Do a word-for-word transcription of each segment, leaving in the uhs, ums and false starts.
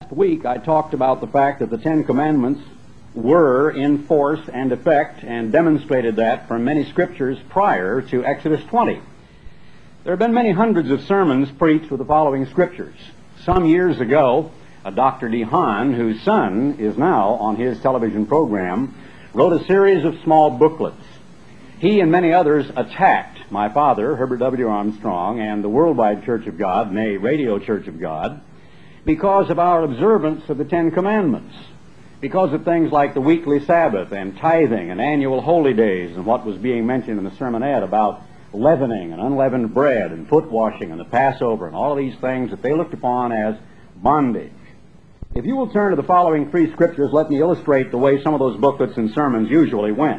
Week I talked about the fact that the Ten Commandments were in force and effect, and demonstrated that from many scriptures prior to Exodus twenty. There have been many hundreds of sermons preached with the following scriptures. Some years ago, a Doctor DeHaan, whose son is now on his television program, wrote a series of small booklets. He and many others attacked my father, Herbert W. Armstrong, and the Worldwide Church of God, nay, Radio Church of God, because of our observance of the Ten Commandments, because of things like the weekly Sabbath and tithing and annual holy days, and what was being mentioned in the sermonette about leavening and unleavened bread and foot washing and the Passover and all of these things that they looked upon as bondage. If you will turn to the following three scriptures, let me illustrate the way some of those booklets and sermons usually went.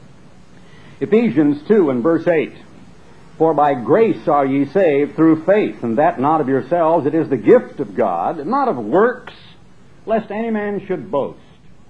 Ephesians two and verse eight. For by grace are ye saved through faith, and that not of yourselves, it is the gift of God, not of works, lest any man should boast.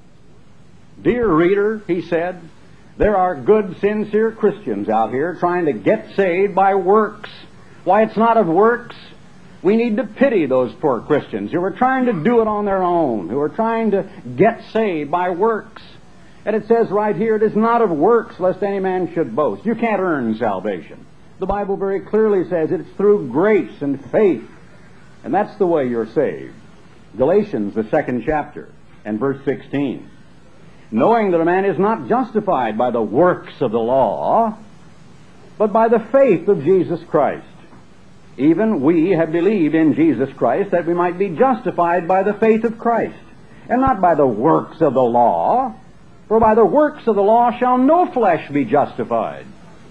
Dear reader, he said, there are good, sincere Christians out here trying to get saved by works. Why, it's not of works. We need to pity those poor Christians who are trying to do it on their own, who are trying to get saved by works. And it says right here, it is not of works, lest any man should boast. You can't earn salvation. The Bible very clearly says it's through grace and faith. And that's the way you're saved. Galatians, the second chapter, and verse sixteen. Knowing that a man is not justified by the works of the law, but by the faith of Jesus Christ. Even we have believed in Jesus Christ that we might be justified by the faith of Christ, and not by the works of the law. For by the works of the law shall no flesh be justified.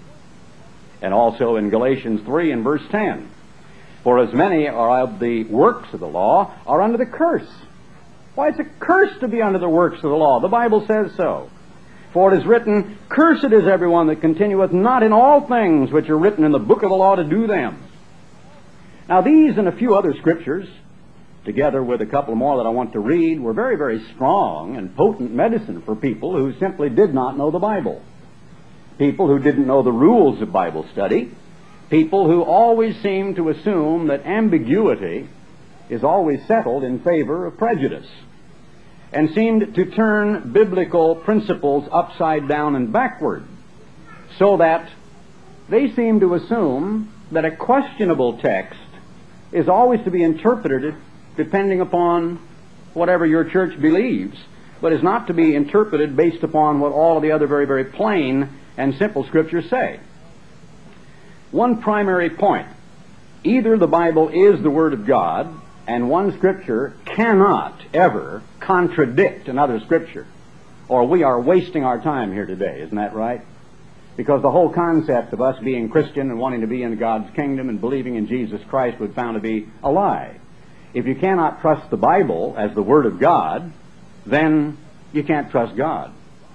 And also in Galatians three and verse ten. For as many are of the works of the law are under the curse. Why, it's a curse to be under the works of the law. The Bible says so. For it is written, cursed is everyone that continueth not in all things which are written in the book of the law to do them. Now these and a few other scriptures, together with a couple more that I want to read, were very, very strong and potent medicine for people who simply did not know the Bible. People who didn't know the rules of Bible study. People who always seemed to assume that ambiguity is always settled in favor of prejudice, and seemed to turn biblical principles upside down and backward, so that they seem to assume that a questionable text is always to be interpreted depending upon whatever your church believes, but is not to be interpreted based upon what all of the other very, very plain and simple scriptures say. One primary point: either the Bible is the Word of God, and one scripture cannot ever contradict another scripture, or we are wasting our time here today. Isn't that right? Because the whole concept of us being Christian and wanting to be in God's kingdom and believing in Jesus Christ would be found to be a lie. If you cannot trust the Bible as the Word of God, then you can't trust God.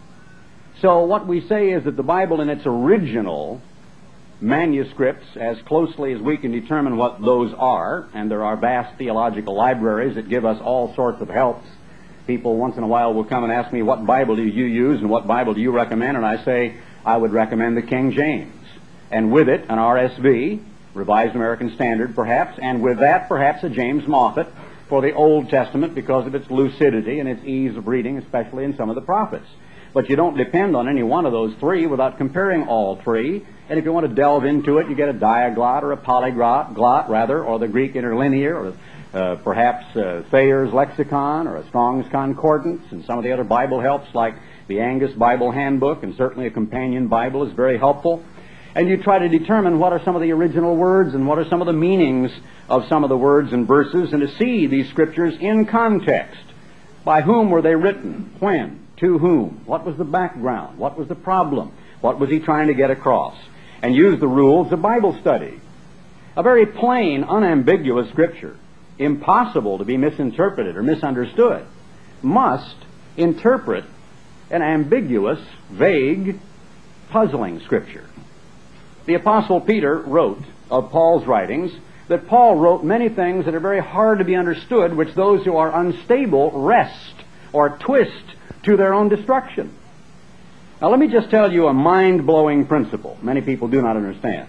So what we say is that the Bible in its original manuscripts, as closely as we can determine what those are, and there are vast theological libraries that give us all sorts of helps. People once in a while will come and ask me, what Bible do you use and what Bible do you recommend? And I say, I would recommend the King James. And with it, an R S V, Revised American Standard perhaps, and with that perhaps a James Moffat for the Old Testament because of its lucidity and its ease of reading, especially in some of the prophets. But you don't depend on any one of those three without comparing all three. And if you want to delve into it, you get a diaglot or a polyglot, glot rather, or the Greek interlinear, or uh, perhaps uh, Thayer's Lexicon, or a Strong's Concordance, and some of the other Bible helps like the Angus Bible Handbook, and certainly a companion Bible is very helpful. And you try to determine what are some of the original words and what are some of the meanings of some of the words and verses, and to see these scriptures in context. By whom were they written? When? To whom? What was the background? What was the problem? What was he trying to get across? And use the rules of Bible study. A very plain, unambiguous scripture, impossible to be misinterpreted or misunderstood, must interpret an ambiguous, vague, puzzling scripture. The Apostle Peter wrote of Paul's writings that Paul wrote many things that are very hard to be understood, which those who are unstable wrest or twist to their own destruction. Now let me just tell you a mind-blowing principle many people do not understand.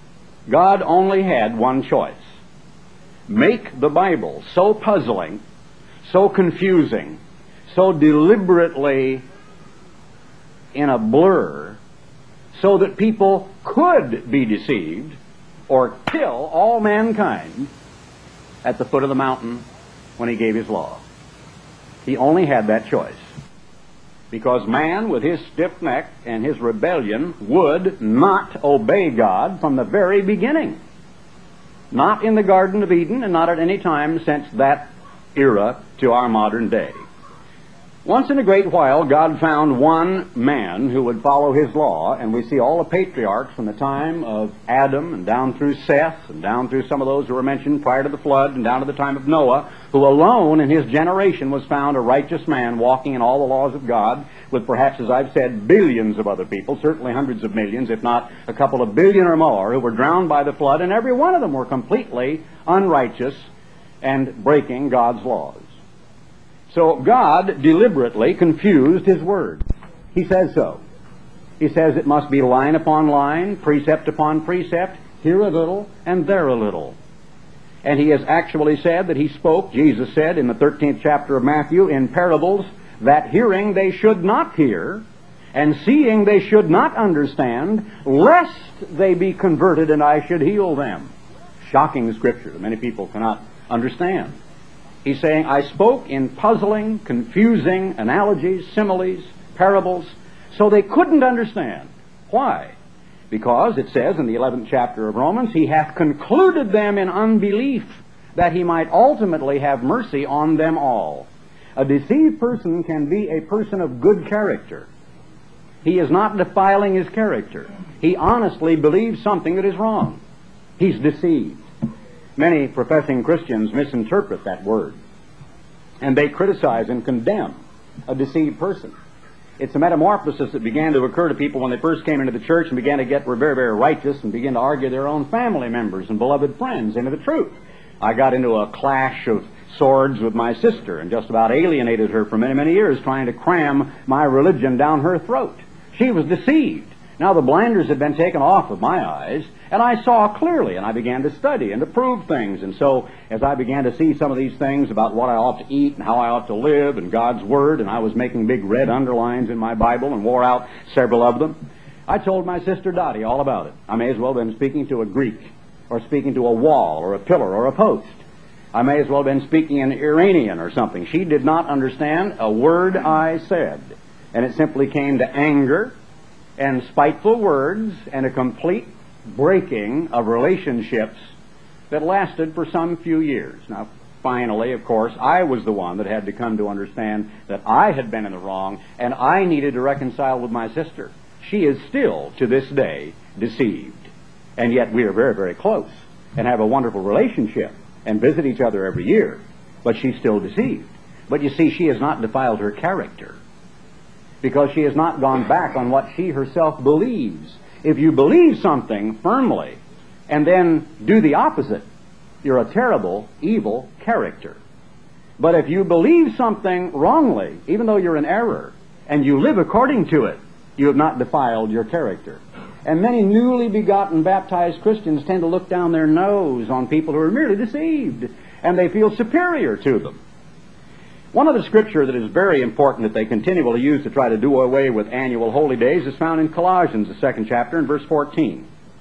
God only had one choice. Make the Bible so puzzling so confusing, so deliberately in a blur, so that people could be deceived or kill all mankind at the foot of the mountain when he gave his law. He only had that choice, because man, with his stiff neck and his rebellion, would not obey God from the very beginning. Not in the Garden of Eden, and not at any time since that era to our modern day. Once in a great while, God found one man who would follow his law, and we see all the patriarchs from the time of Adam and down through Seth and down through some of those who were mentioned prior to the flood and down to the time of Noah, who alone in his generation was found a righteous man walking in all the laws of God, with perhaps, as I've said, billions of other people, certainly hundreds of millions, if not a couple of billion or more, who were drowned by the flood, and every one of them were completely unrighteous and breaking God's laws. So God deliberately confused His Word. He says so. He says it must be line upon line, precept upon precept, here a little and there a little. And He has actually said that He spoke, Jesus said in the thirteenth chapter of Matthew, in parables, that hearing they should not hear, and seeing they should not understand, lest they be converted and I should heal them. Shocking Scripture that many people cannot understand. He's saying, I spoke in puzzling, confusing analogies, similes, parables, so they couldn't understand. Why? Because it says in the eleventh chapter of Romans, He hath concluded them in unbelief, that He might ultimately have mercy on them all. A deceived person can be a person of good character. He is not defiling his character. He honestly believes something that is wrong. He's deceived. Many professing Christians misinterpret that word, and they criticize and condemn a deceived person. It's a metamorphosis that began to occur to people when they first came into the church and began to get very, very righteous and begin to argue their own family members and beloved friends into the truth. I got into a clash of swords with my sister and just about alienated her for many, many years, trying to cram my religion down her throat. She was deceived. Now the blinders had been taken off of my eyes, and I saw clearly, and I began to study and to prove things. And so, as I began to see some of these things about what I ought to eat and how I ought to live and God's Word, and I was making big red underlines in my Bible and wore out several of them, I told my sister Dottie all about it. I may as well have been speaking to a Greek, or speaking to a wall, or a pillar, or a post. I may as well have been speaking in Iranian or something. She did not understand a word I said. And it simply came to anger and spiteful words and a complete breaking of relationships that lasted for some few years. Now, finally, of course, I was the one that had to come to understand that I had been in the wrong, and I needed to reconcile with my sister. She is still, to this day, deceived. And yet we are very, very close and have a wonderful relationship and visit each other every year. But she's still deceived. But you see, she has not defiled her character, because she has not gone back on what she herself believes. If you believe something firmly and then do the opposite, you're a terrible, evil character. But if you believe something wrongly, even though you're in error, and you live according to it, you have not defiled your character. And many newly begotten baptized Christians tend to look down their nose on people who are merely deceived, and they feel superior to them. One of the scripture that is very important that they continually use to try to do away with annual holy days is found in Colossians, the second chapter, and verse fourteen.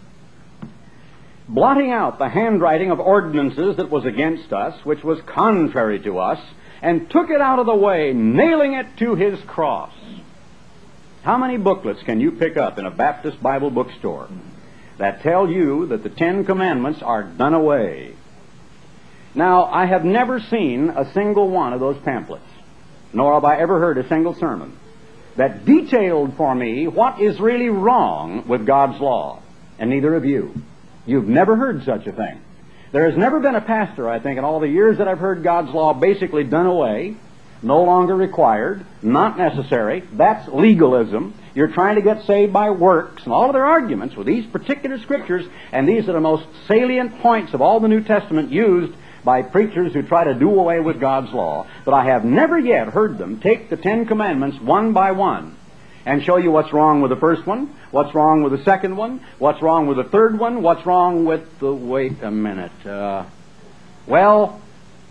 Blotting out the handwriting of ordinances that was against us, which was contrary to us, and took it out of the way, nailing it to His cross. How many booklets can you pick up in a Baptist Bible bookstore that tell you that the Ten Commandments are done away? Now, I have never seen a single one of those pamphlets, nor have I ever heard a single sermon that detailed for me what is really wrong with God's law, and neither have you. You've never heard such a thing. There has never been a pastor, I think, in all the years that I've heard God's law basically done away, no longer required, not necessary. That's legalism. You're trying to get saved by works, and all of their arguments with these particular scriptures, and these are the most salient points of all the New Testament used by preachers who try to do away with God's law. But I have never yet heard them take the Ten Commandments one by one and show you what's wrong with the first one, what's wrong with the second one, what's wrong with the third one, what's wrong with the... Wait a minute. Uh, well,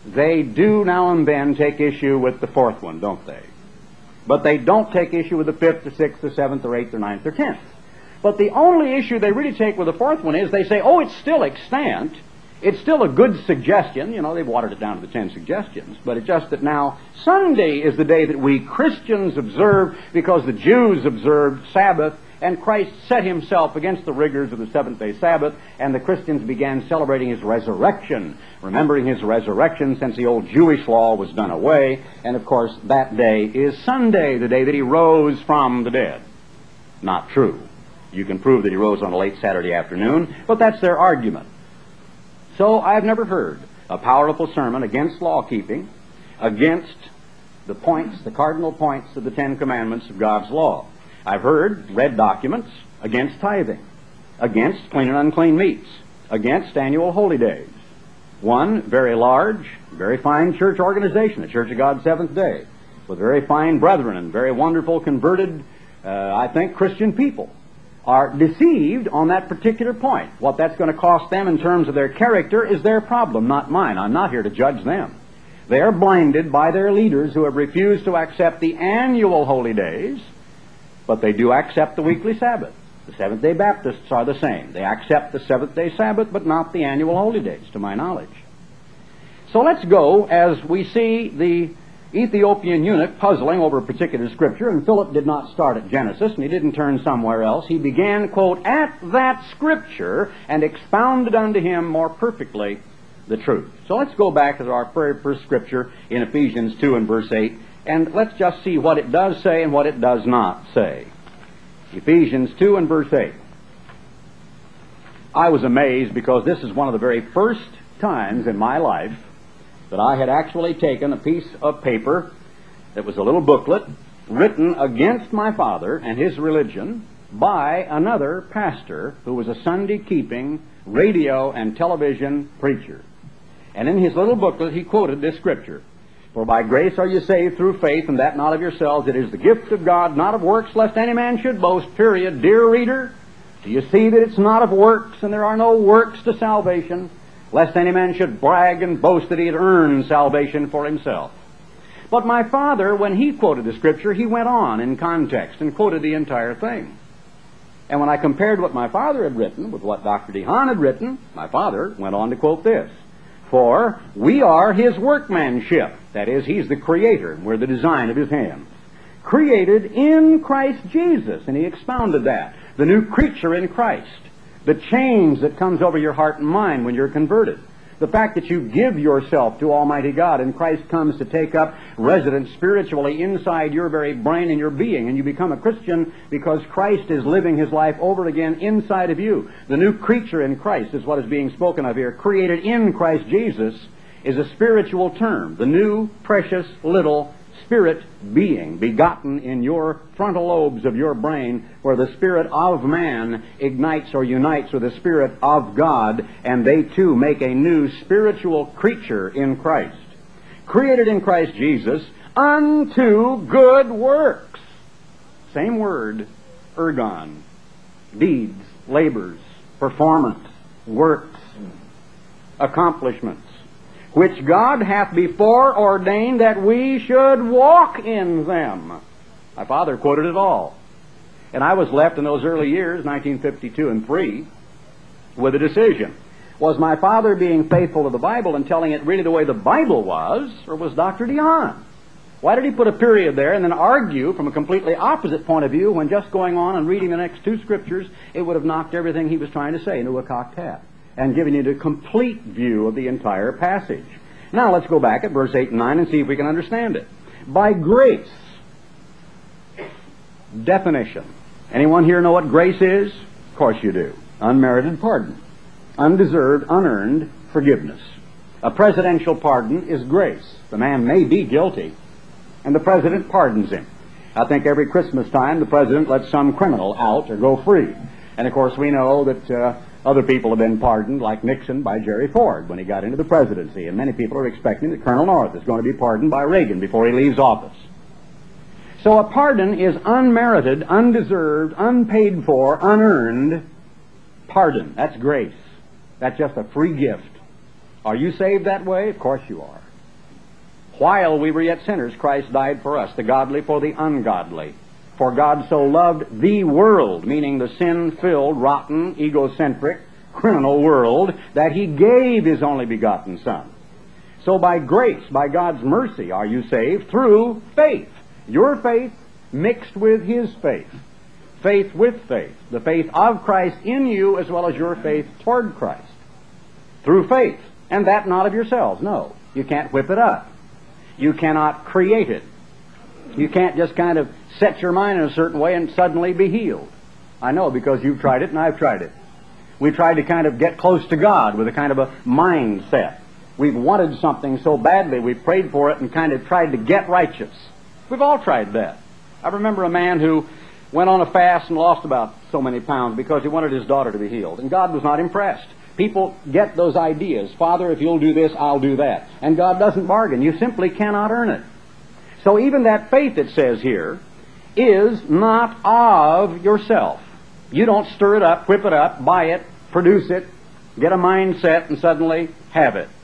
they do now and then take issue with the fourth one, don't they? But they don't take issue with the fifth, the sixth, the seventh, or eighth, or ninth, or tenth. But the only issue they really take with the fourth one is they say, oh, it's still extant. It's still a good suggestion. You know, they've watered it down to the ten suggestions. But it's just that now Sunday is the day that we Christians observe because the Jews observed Sabbath, and Christ set himself against the rigors of the seventh-day Sabbath, and the Christians began celebrating his resurrection, remembering his resurrection since the old Jewish law was done away. And, of course, that day is Sunday, the day that he rose from the dead. Not true. You can prove that he rose on a late Saturday afternoon, but that's their argument. So I've never heard a powerful sermon against law-keeping, against the points, the cardinal points of the Ten Commandments of God's law. I've heard, read documents against tithing, against clean and unclean meats, against annual holy days. One very large, very fine church organization, the Church of God Seventh Day, with very fine brethren and very wonderful converted, uh, I think, Christian people, are deceived on that particular point. What that's going to cost them in terms of their character is their problem, not mine. I'm not here to judge them. They are blinded by their leaders who have refused to accept the annual holy days, but they do accept the weekly Sabbath. The Seventh-day Baptists are the same. They accept the seventh-day Sabbath, but not the annual holy days, to my knowledge. So let's go as we see the Ethiopian eunuch puzzling over a particular scripture, and Philip did not start at Genesis, and he didn't turn somewhere else. He began, quote, at that scripture, and expounded unto him more perfectly the truth. So let's go back to our very first scripture in Ephesians two and verse eight, and let's just see what it does say and what it does not say. Ephesians two and verse eight. I was amazed because this is one of the very first times in my life that I had actually taken a piece of paper that was a little booklet written against my father and his religion by another pastor who was a Sunday-keeping radio and television preacher. And in his little booklet he quoted this scripture, for by grace are you saved through faith, and that not of yourselves. It is the gift of God, not of works, lest any man should boast, period. Dear reader, do you see that it's not of works, and there are no works to salvation, lest any man should brag and boast that he had earned salvation for himself. But my father, when he quoted the scripture, he went on in context and quoted the entire thing. And when I compared what my father had written with what Doctor DeHaan had written, my father went on to quote this, for we are his workmanship. That is, he's the creator, and we're the design of his hands. Created in Christ Jesus. And he expounded that. The new creature in Christ. The change that comes over your heart and mind when you're converted. The fact that you give yourself to Almighty God and Christ comes to take up residence spiritually inside your very brain and your being, and you become a Christian because Christ is living his life over again inside of you. The new creature in Christ is what is being spoken of here. Created in Christ Jesus is a spiritual term. The new, precious, little spirit being begotten in your frontal lobes of your brain, where the spirit of man ignites or unites with the spirit of God, and they too make a new spiritual creature in Christ. Created in Christ Jesus unto good works. Same word, ergon. Deeds, labors, performance, works, accomplishments, which God hath before ordained that we should walk in them. My father quoted it all. And I was left in those early years, nineteen fifty-two and three, with a decision. Was my father being faithful to the Bible and telling it really the way the Bible was, or was Doctor DeHaan? Why did he put a period there and then argue from a completely opposite point of view when just going on and reading the next two scriptures, it would have knocked everything he was trying to say into a cocked hat and given you the complete view of the entire passage. Now let's go back at verse eight and nine and see if we can understand it. By grace. Definition. Anyone here know what grace is? Of course you do. Unmerited pardon. Undeserved, unearned forgiveness. A presidential pardon is grace. The man may be guilty, and the president pardons him. I think every Christmas time the president lets some criminal out or go free. And of course we know that uh, other people have been pardoned, like Nixon by Jerry Ford when he got into the presidency. And many people are expecting that Colonel North is going to be pardoned by Reagan before he leaves office. So a pardon is unmerited, undeserved, unpaid for, unearned pardon. That's grace. That's just a free gift. Are you saved that way? Of course you are. While we were yet sinners, Christ died for us, the godly for the ungodly. For God so loved the world, meaning the sin-filled, rotten, egocentric, criminal world, that He gave His only begotten Son. So by grace, by God's mercy, are you saved through faith. Your faith mixed with His faith. Faith with faith. The faith of Christ in you as well as your faith toward Christ. Through faith. And that not of yourselves. No. You can't whip it up. You cannot create it. You can't just kind of set your mind in a certain way and suddenly be healed. I know, because you've tried it and I've tried it. We tried to kind of get close to God with a kind of a mindset. We've wanted something so badly, we've prayed for it and kind of tried to get righteous. We've all tried that. I remember a man who went on a fast and lost about so many pounds because he wanted his daughter to be healed. And God was not impressed. People get those ideas. Father, if you'll do this, I'll do that. And God doesn't bargain. You simply cannot earn it. So even that faith, it says here, is not of yourself. You don't stir it up, whip it up, buy it, produce it, get a mindset, and suddenly have it.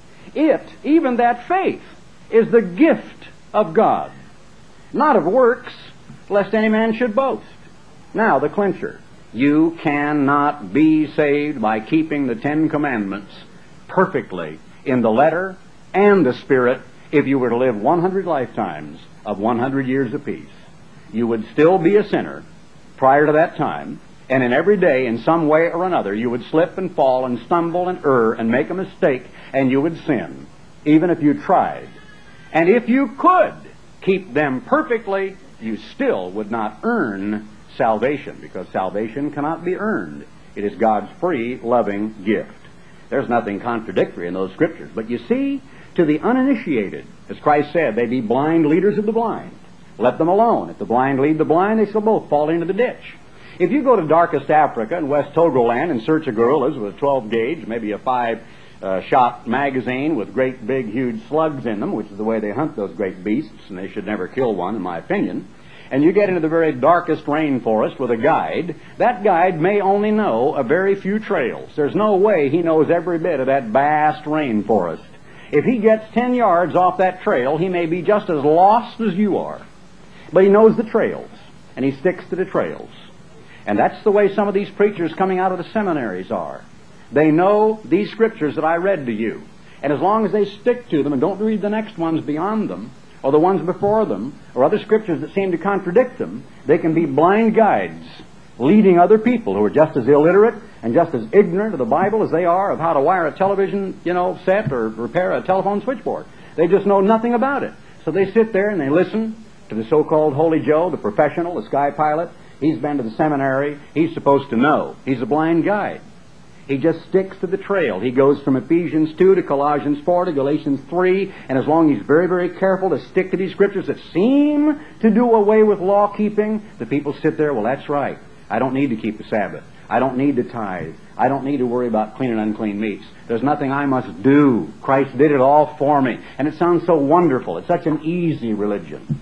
It, even that faith, is the gift of God, not of works, lest any man should boast. Now, the clincher. You cannot be saved by keeping the Ten Commandments perfectly in the letter and the spirit if you were to live one hundred lifetimes of one hundred years apiece. You would still be a sinner prior to that time, and in every day, in some way or another, you would slip and fall and stumble and err and make a mistake, and you would sin, even if you tried. And if you could keep them perfectly, you still would not earn salvation, because salvation cannot be earned. It is God's free, loving gift. There's nothing contradictory in those scriptures. But you see, to the uninitiated, as Christ said, they be blind leaders of the blind. Let them alone. If the blind lead the blind, they shall both fall into the ditch. If you go to darkest Africa in West Togoland and search of gorillas with a twelve gauge, maybe a five uh, shot magazine with great big huge slugs in them, which is the way they hunt those great beasts, and they should never kill one in my opinion, and you get into the very darkest rainforest with a guide, that guide may only know a very few trails. There's no way he knows every bit of that vast rainforest. If he gets ten yards off that trail, he may be just as lost as you are. But he knows the trails, and he sticks to the trails. And that's the way some of these preachers coming out of the seminaries are. They know these scriptures that I read to you. And as long as they stick to them and don't read the next ones beyond them, or the ones before them, or other scriptures that seem to contradict them, they can be blind guides, leading other people who are just as illiterate and just as ignorant of the Bible as they are of how to wire a television, you know, set or repair a telephone switchboard. They just know nothing about it. So they sit there and they listen to the so-called Holy Joe, the professional, the sky pilot. He's been to the seminary. He's supposed to know. He's a blind guide. He just sticks to the trail. He goes from Ephesians two to Colossians four to Galatians three, and as long as he's very, very careful to stick to these scriptures that seem to do away with law-keeping, the people sit there, well, that's right. I don't need to keep the Sabbath. I don't need to tithe. I don't need to worry about clean and unclean meats. There's nothing I must do. Christ did it all for me. And it sounds so wonderful. It's such an easy religion.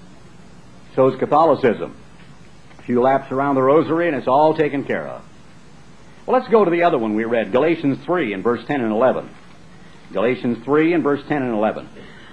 So is Catholicism. A few laps around the rosary and it's all taken care of. Well, let's go to the other one we read, Galatians three and verse ten and eleven. Galatians three and verse ten and eleven.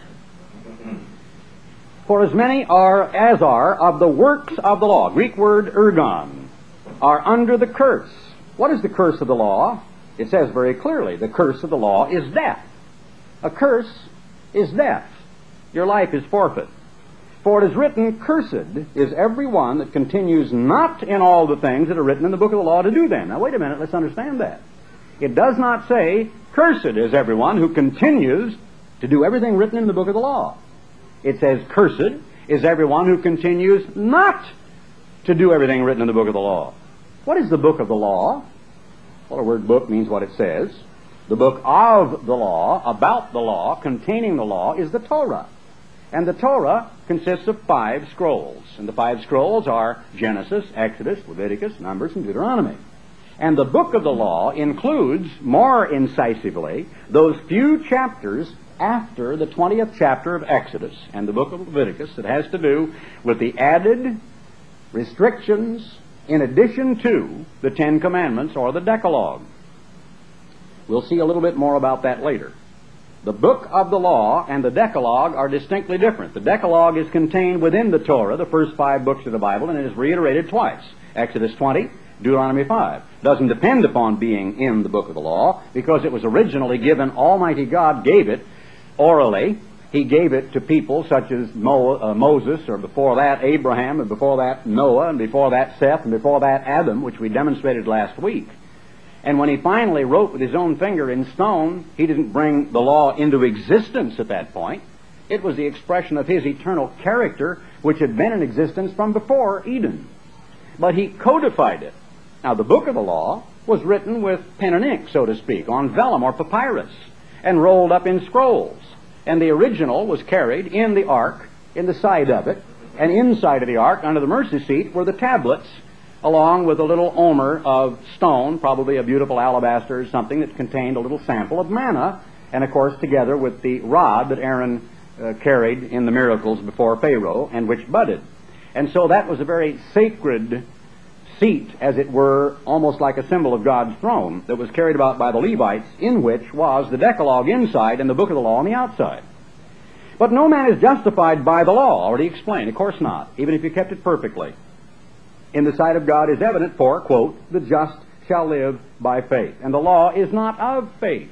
For as many are as are of the works of the law, Greek word ergon, are under the curse. What is the curse of the law? It says very clearly, the curse of the law is death. A curse is death. Your life is forfeit. For it is written, cursed is every one that continues not in all the things that are written in the book of the law to do them. Now wait a minute, let's understand that. It does not say, cursed is everyone who continues to do everything written in the book of the law. It says, cursed is everyone who continues not to do everything written in the book of the law. What is the book of the law? Well, the word book means what it says. The book of the law, about the law, containing the law, is the Torah. And the Torah consists of five scrolls. And the five scrolls are Genesis, Exodus, Leviticus, Numbers, and Deuteronomy. And the book of the law includes, more incisively, those few chapters after the twentieth chapter of Exodus and the book of Leviticus that has to do with the added restrictions in addition to the Ten Commandments or the Decalogue. We'll see a little bit more about that later. The book of the law and the Decalogue are distinctly different. The Decalogue is contained within the Torah, the first five books of the Bible, and it is reiterated twice. Exodus twenty, Deuteronomy five. Doesn't depend upon being in the book of the law, because it was originally given, Almighty God gave it orally. He gave it to people such as Mo, uh, Moses, or before that Abraham, and before that Noah, and before that Seth, and before that Adam, which we demonstrated last week. And when he finally wrote with his own finger in stone, he didn't bring the law into existence at that point. It was the expression of his eternal character, which had been in existence from before Eden. But he codified it. Now, the book of the law was written with pen and ink, so to speak, on vellum or papyrus, and rolled up in scrolls. And the original was carried in the ark, in the side of it, and inside of the ark, under the mercy seat, were the tablets, along with a little omer of stone, probably a beautiful alabaster or something that contained a little sample of manna, and of course together with the rod that Aaron uh, carried in the miracles before Pharaoh, and which budded. And so that was a very sacred seat, as it were, almost like a symbol of God's throne, that was carried about by the Levites, in which was the Decalogue inside and the book of the law on the outside. But no man is justified by the law, already explained. Of course not, even if you kept it perfectly. In the sight of God is evident, for, quote, the just shall live by faith. And the law is not of faith.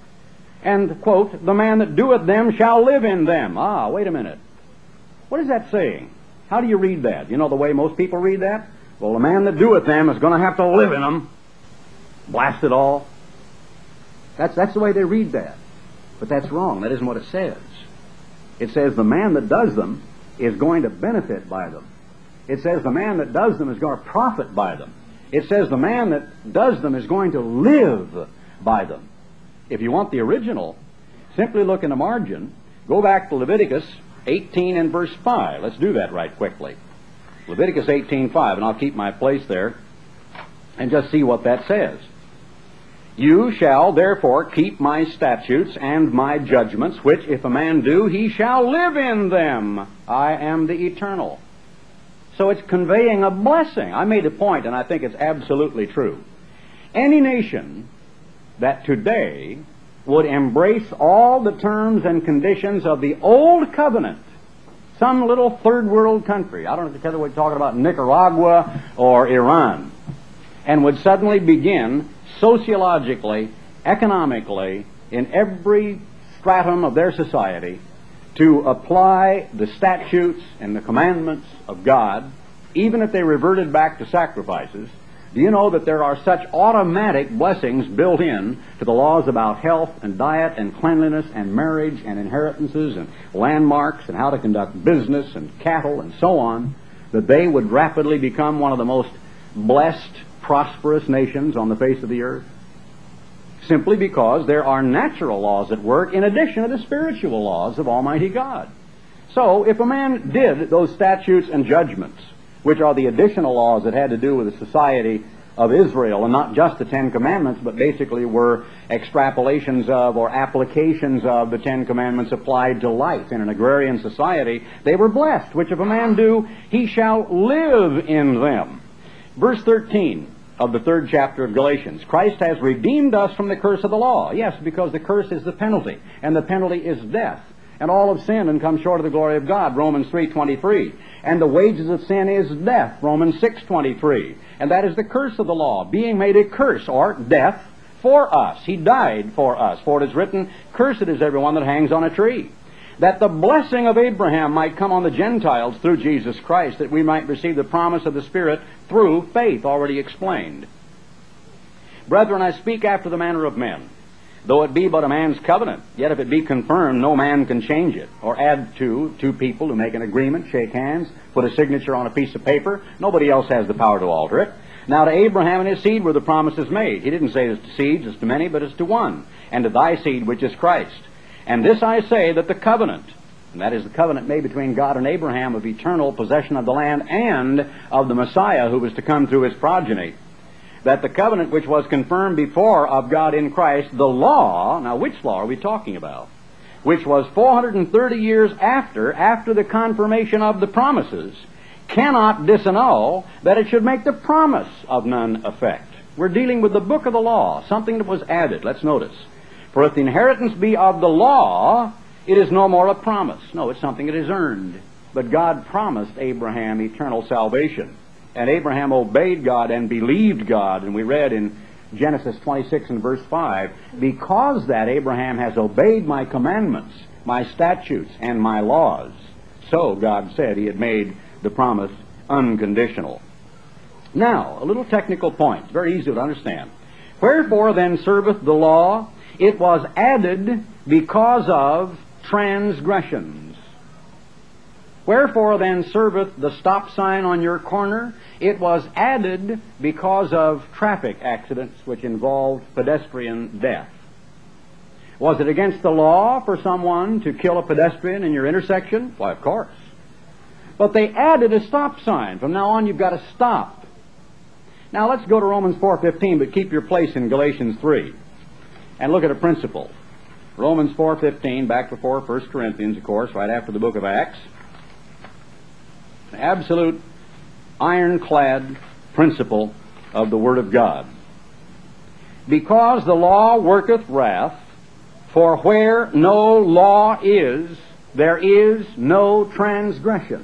And, quote, the man that doeth them shall live in them. Ah, wait a minute. What is that saying? How do you read that? You know the way most people read that? Well, the man that doeth them is going to have to live in them. Blast it all. That's, that's the way they read that. But that's wrong. That isn't what it says. It says the man that does them is going to benefit by them. It says the man that does them is going to profit by them. It says the man that does them is going to live by them. If you want the original, simply look in the margin. Go back to Leviticus eighteen and verse five. Let's do that right quickly. Leviticus eighteen five, and I'll keep my place there and just see what that says. You shall therefore keep my statutes and my judgments, which if a man do, he shall live in them. I am the eternal. So it's conveying a blessing. I made a point, and I think it's absolutely true. Any nation that today would embrace all the terms and conditions of the old covenant, some little third world country, I don't know whether we're talking about Nicaragua or Iran, and would suddenly begin sociologically, economically, in every stratum of their society, to apply the statutes and the commandments of God, even if they reverted back to sacrifices. Do you know that there are such automatic blessings built in to the laws about health and diet and cleanliness and marriage and inheritances and landmarks and how to conduct business and cattle and so on, that they would rapidly become one of the most blessed, prosperous nations on the face of the earth? Simply because there are natural laws at work in addition to the spiritual laws of Almighty God. So, if a man did those statutes and judgments, which are the additional laws that had to do with the society of Israel, and not just the Ten Commandments, but basically were extrapolations of or applications of the Ten Commandments applied to life in an agrarian society, they were blessed, which if a man do, he shall live in them. Verse thirteen of the third chapter of Galatians. Christ has redeemed us from the curse of the law. Yes, because the curse is the penalty, and the penalty is death. And all have sinned and come short of the glory of God, Romans three twenty-three. And the wages of sin is death, Romans six twenty-three. And that is the curse of the law, being made a curse, or death, for us. He died for us. For it is written, cursed is everyone that hangs on a tree. That the blessing of Abraham might come on the Gentiles through Jesus Christ, that we might receive the promise of the Spirit through faith, already explained. Brethren, I speak after the manner of men. Though it be but a man's covenant, yet if it be confirmed, no man can change it, or add to two people who make an agreement, shake hands, put a signature on a piece of paper. Nobody else has the power to alter it. Now to Abraham and his seed were the promises made. He didn't say as to seeds, as to many, but as to one, and to thy seed, which is Christ. And this I say, that the covenant, and that is the covenant made between God and Abraham of eternal possession of the land and of the Messiah who was to come through his progeny, that the covenant which was confirmed before of God in Christ, the law, now which law are we talking about? Which was four hundred thirty years after, after the confirmation of the promises, cannot disannul that it should make the promise of none effect. We're dealing with the book of the law, something that was added. Let's notice. For if the inheritance be of the law, it is no more a promise. No, it's something that is earned. But God promised Abraham eternal salvation. And Abraham obeyed God and believed God. And we read in Genesis twenty-six and verse five, because that Abraham has obeyed my commandments, my statutes, and my laws, so God said he had made the promise unconditional. Now, a little technical point, very easy to understand. Wherefore then serveth the law? It was added because of transgressions. Wherefore then serveth the stop sign on your corner? It was added because of traffic accidents which involved pedestrian death. Was it against the law for someone to kill a pedestrian in your intersection? Why, of course. But they added a stop sign. From now on, you've got to stop. Now, let's go to Romans four fifteen, but keep your place in Galatians three. And look at a principle. Romans four fifteen, back before First Corinthians, of course, right after the book of Acts. An absolute ironclad principle of the Word of God. Because the law worketh wrath, for where no law is, there is no transgression.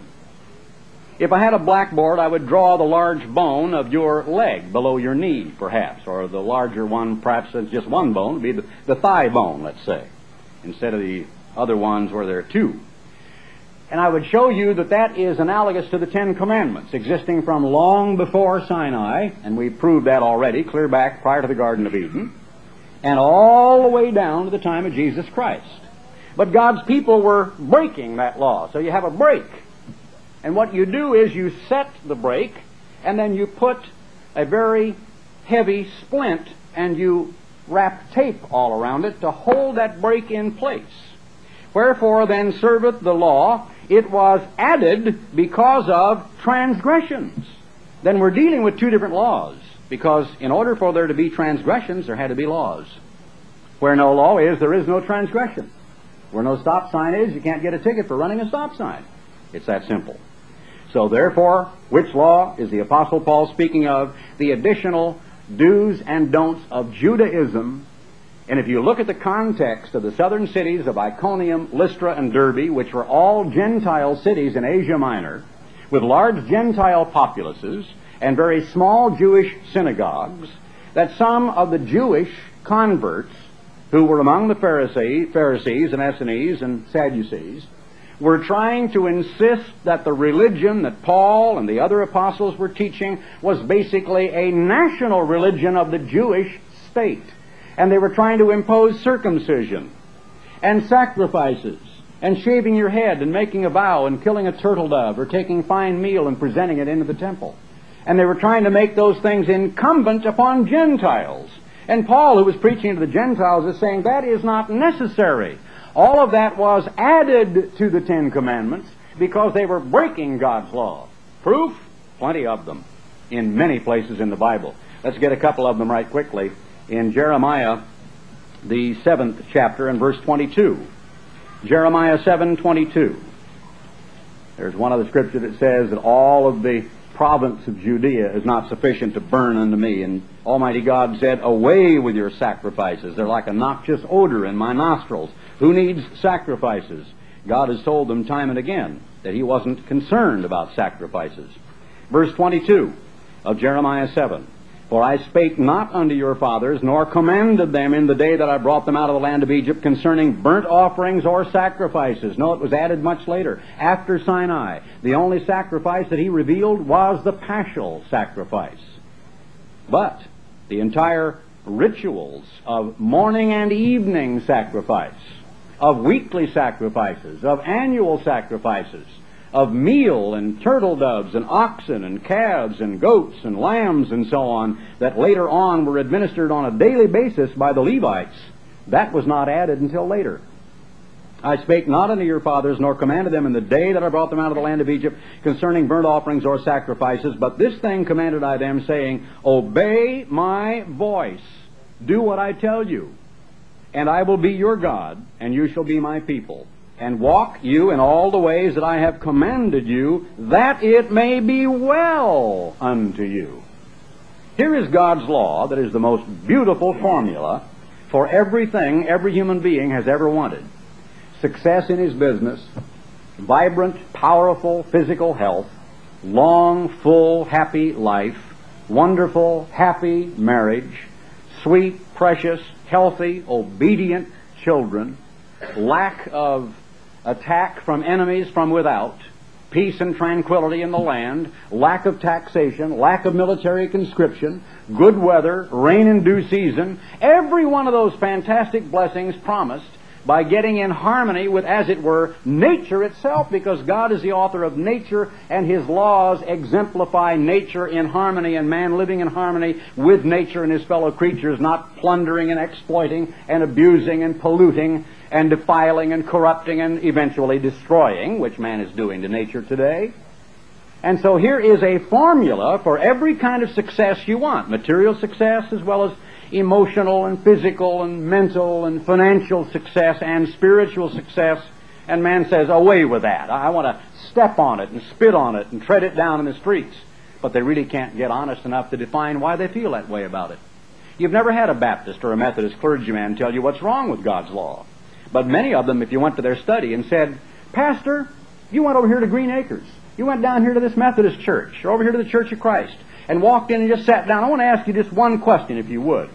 If I had a blackboard, I would draw the large bone of your leg below your knee, perhaps, or the larger one, perhaps it's just one bone, would be the, the thigh bone, let's say, instead of the other ones where there are two. And I would show you that that is analogous to the Ten Commandments, existing from long before Sinai, and we proved that already, clear back prior to the Garden of Eden, and all the way down to the time of Jesus Christ. But God's people were breaking that law, so you have a break. And what you do is you set the break, and then you put a very heavy splint, and you wrap tape all around it to hold that break in place. Wherefore then serveth the law? It was added because of transgressions. Then we're dealing with two different laws, because in order for there to be transgressions, there had to be laws. Where no law is, there is no transgression. Where no stop sign is, you can't get a ticket for running a stop sign. It's that simple. So therefore, which law is the Apostle Paul speaking of? The additional do's and don'ts of Judaism. And if you look at the context of the southern cities of Iconium, Lystra, and Derbe, which were all Gentile cities in Asia Minor, with large Gentile populaces and very small Jewish synagogues, that some of the Jewish converts who were among the Pharisees, Pharisees and Essenes and Sadducees were trying to insist that the religion that Paul and the other apostles were teaching was basically a national religion of the Jewish state. And they were trying to impose circumcision and sacrifices and shaving your head and making a vow and killing a turtle dove or taking fine meal and presenting it into the temple. And they were trying to make those things incumbent upon Gentiles. And Paul, who was preaching to the Gentiles, is saying that is not necessary. All of that was added to the Ten Commandments because they were breaking God's law. Proof? Plenty of them in many places in the Bible. Let's get a couple of them right quickly. In Jeremiah, the seventh chapter, and verse twenty-two. Jeremiah seven twenty-two. There's one of the scriptures that says that all of the province of Judea is not sufficient to burn unto me. And Almighty God said, away with your sacrifices. They're like a noxious odor in my nostrils. Who needs sacrifices? God has told them time and again that He wasn't concerned about sacrifices. Verse twenty-two of Jeremiah seven. For I spake not unto your fathers, nor commanded them in the day that I brought them out of the land of Egypt concerning burnt offerings or sacrifices. No, it was added much later, after Sinai. The only sacrifice that He revealed was the paschal sacrifice. But the entire rituals of morning and evening sacrifice, of weekly sacrifices, of annual sacrifices, of meal and turtle doves and oxen and calves and goats and lambs and so on, that later on were administered on a daily basis by the Levites, that was not added until later. I spake not unto your fathers, nor commanded them in the day that I brought them out of the land of Egypt concerning burnt offerings or sacrifices, but this thing commanded I them, saying, obey my voice, do what I tell you, and I will be your God, and you shall be my people. And walk you in all the ways that I have commanded you, that it may be well unto you. Here is God's law that is the most beautiful formula for everything every human being has ever wanted. Success in his business, vibrant, powerful physical health, long, full, happy life, wonderful, happy marriage, sweet, precious, healthy, obedient children, lack of attack from enemies from without, peace and tranquility in the land, lack of taxation, lack of military conscription, good weather, rain in due season, every one of those fantastic blessings promised by getting in harmony with, as it were, nature itself, because God is the author of nature, and His laws exemplify nature in harmony, and man living in harmony with nature and his fellow creatures, not plundering and exploiting and abusing and polluting and defiling and corrupting and eventually destroying, which man is doing to nature today. And so here is a formula for every kind of success you want, material success as well as emotional and physical and mental and financial success and spiritual success. And man says, away with that. I want to step on it and spit on it and tread it down in the streets. But they really can't get honest enough to define why they feel that way about it. You've never had a Baptist or a Methodist clergyman tell you what's wrong with God's law. But many of them, if you went to their study and said, Pastor, you went over here to Green Acres. You went down here to this Methodist church, or over here to the Church of Christ, and walked in and just sat down. I want to ask you just one question, if you would.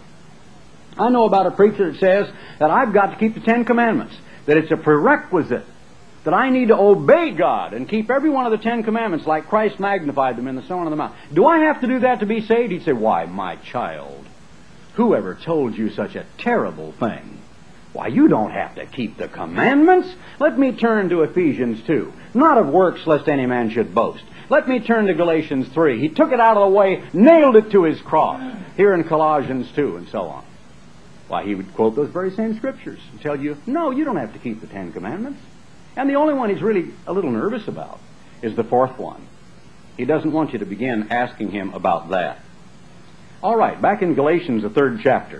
I know about a preacher that says that I've got to keep the Ten Commandments, that it's a prerequisite, that I need to obey God and keep every one of the Ten Commandments like Christ magnified them in the Sermon on the Mount. Do I have to do that to be saved? He'd say, why, my child, whoever told you such a terrible thing? Why, you don't have to keep the commandments. Let me turn to Ephesians two. Not of works, lest any man should boast. Let me turn to Galatians three. He took it out of the way, nailed it to his cross. Here in Colossians two, and so on. Why, he would quote those very same scriptures and tell you, no, you don't have to keep the Ten Commandments. And the only one he's really a little nervous about is the fourth one. He doesn't want you to begin asking him about that. All right, back in Galatians, the third chapter.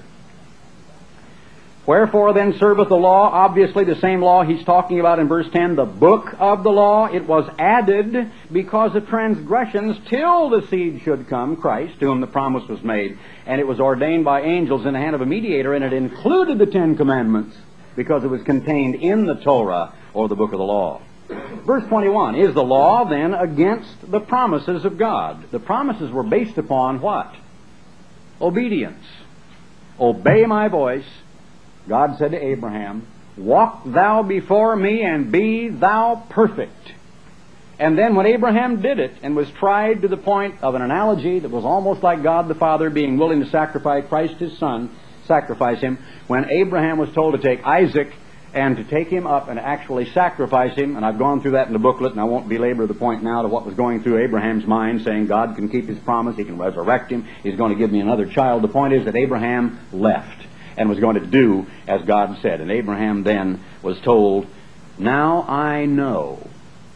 Wherefore then serveth the law, obviously the same law he's talking about in verse ten, the book of the law. It was added because of transgressions till the seed should come, Christ, to whom the promise was made. And it was ordained by angels in the hand of a mediator, and it included the Ten Commandments because it was contained in the Torah, or the book of the law. Verse twenty-one, is the law then against the promises of God? The promises were based upon what? Obedience. Obey my voice. God said to Abraham, walk thou before me and be thou perfect. And then when Abraham did it and was tried to the point of an analogy that was almost like God the Father being willing to sacrifice Christ his Son, sacrifice him, when Abraham was told to take Isaac and to take him up and actually sacrifice him, and I've gone through that in the booklet, and I won't belabor the point now to what was going through Abraham's mind, saying God can keep his promise, he can resurrect him, he's going to give me another child. The point is that Abraham left and was going to do as God said. And Abraham then was told, now I know